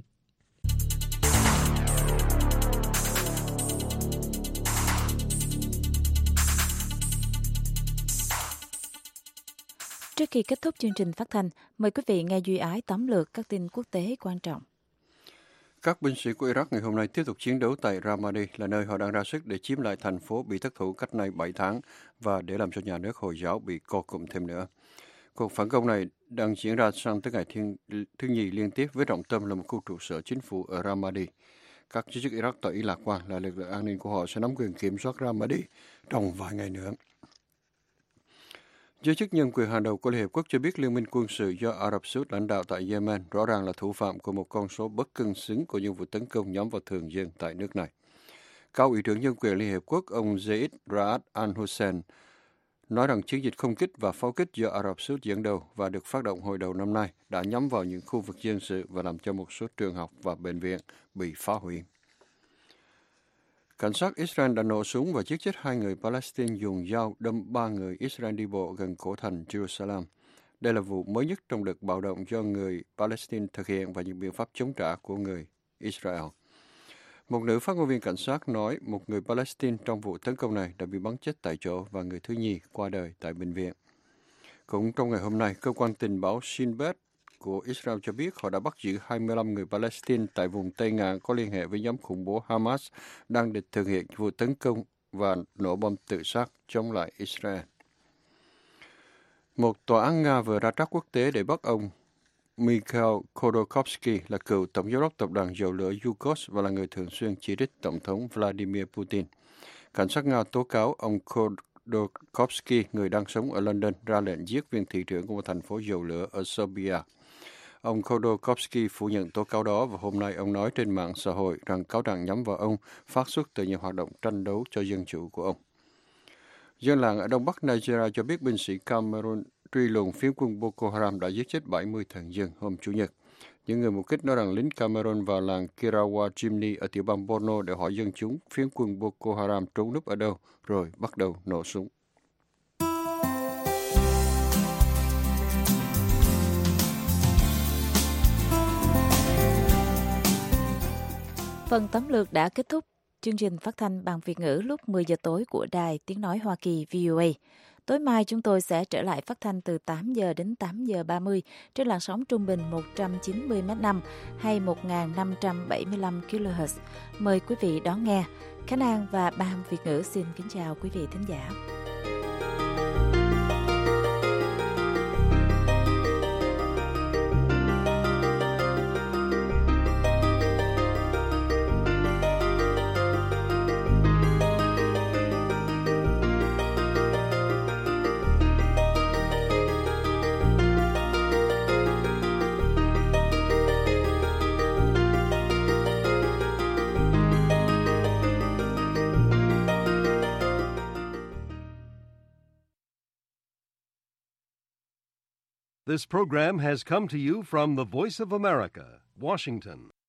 Trước khi kết thúc chương trình phát thanh, mời quý vị nghe Duy Ái tóm lược các tin quốc tế quan trọng. Các binh sĩ của Iraq ngày hôm nay tiếp tục chiến đấu tại Ramadi, là nơi họ đang ra sức để chiếm lại thành phố bị thất thủ cách nay 7 tháng và để làm cho nhà nước Hồi giáo bị co cụm thêm nữa. Cuộc phản công này đang diễn ra sang tới ngày thứ nhì liên tiếp với trọng tâm là một khu trụ sở chính phủ ở Ramadi. Các giới chức Iraq tỏ ý lạc quan là lực lượng an ninh của họ sẽ nắm quyền kiểm soát Ramadi trong vài ngày nữa. Giới chức nhân quyền hàng đầu của Liên Hiệp Quốc cho biết Liên minh quân sự do Ả Rập Xê Út lãnh đạo tại Yemen rõ ràng là thủ phạm của một con số bất cân xứng của những vụ tấn công nhắm vào thường dân tại nước này. Cao ủy trưởng nhân quyền Liên Hiệp Quốc ông Zeid Ra'ad al-Hussein nói rằng chiến dịch không kích và pháo kích do Ả Rập Xê Út dẫn đầu và được phát động hồi đầu năm nay đã nhắm vào những khu vực dân sự và làm cho một số trường học và bệnh viện bị phá hủy. Cảnh sát Israel đã nổ súng và giết chết 2 người Palestine dùng dao đâm 3 người Israel đi bộ gần cổ thành Jerusalem. Đây là vụ mới nhất trong đợt bạo động do người Palestine thực hiện và những biện pháp chống trả của người Israel. Một nữ phát ngôn viên cảnh sát nói một người Palestine trong vụ tấn công này đã bị bắn chết tại chỗ và người thứ nhì qua đời tại bệnh viện. Cũng trong ngày hôm nay, cơ quan tình báo Shin Bet của Israel cho biết họ đã bắt giữ 25 người Palestine tại vùng Tây Ngạn có liên hệ với nhóm khủng bố Hamas đang được thực hiện vụ tấn công và nổ bom tự sát chống lại Israel. Một tòa án Nga vừa ra trắc quốc tế để bắt ông Mikhail Khodorkovsky là cựu tổng giám đốc tập đoàn dầu lửa Yukos và là người thường xuyên chỉ trích Tổng thống Vladimir Putin. Cảnh sát Nga tố cáo ông Khodorkovsky, người đang sống ở London, ra lệnh giết viên thị trưởng của một thành phố dầu lửa ở Serbia. Ông Khodorkovsky phủ nhận tố cáo đó và hôm nay ông nói trên mạng xã hội rằng cáo trạng nhắm vào ông phát xuất từ những hoạt động tranh đấu cho dân chủ của ông. Dân làng ở Đông Bắc Nigeria cho biết binh sĩ Cameroon truy lùng phiến quân Boko Haram đã giết chết 70 thường dân hôm Chủ nhật. Những người mục kích nói rằng lính Cameroon vào làng Kirawa Jimny ở tiểu bang Borno để hỏi dân chúng phiến quân Boko Haram trốn núp ở đâu, rồi bắt đầu nổ súng. Phần tóm lược đã kết thúc chương trình phát thanh bằng Việt ngữ lúc 10 giờ tối của Đài Tiếng Nói Hoa Kỳ VOA. Tối mai chúng tôi sẽ trở lại phát thanh từ 8 giờ đến 8 giờ 30 trên làn sóng trung bình 190 m5 hay 1575 kHz. Mời quý vị đón nghe. Khánh An và Ban Việt ngữ xin kính chào quý vị thính giả. This program has come to you from the Voice of America, Washington.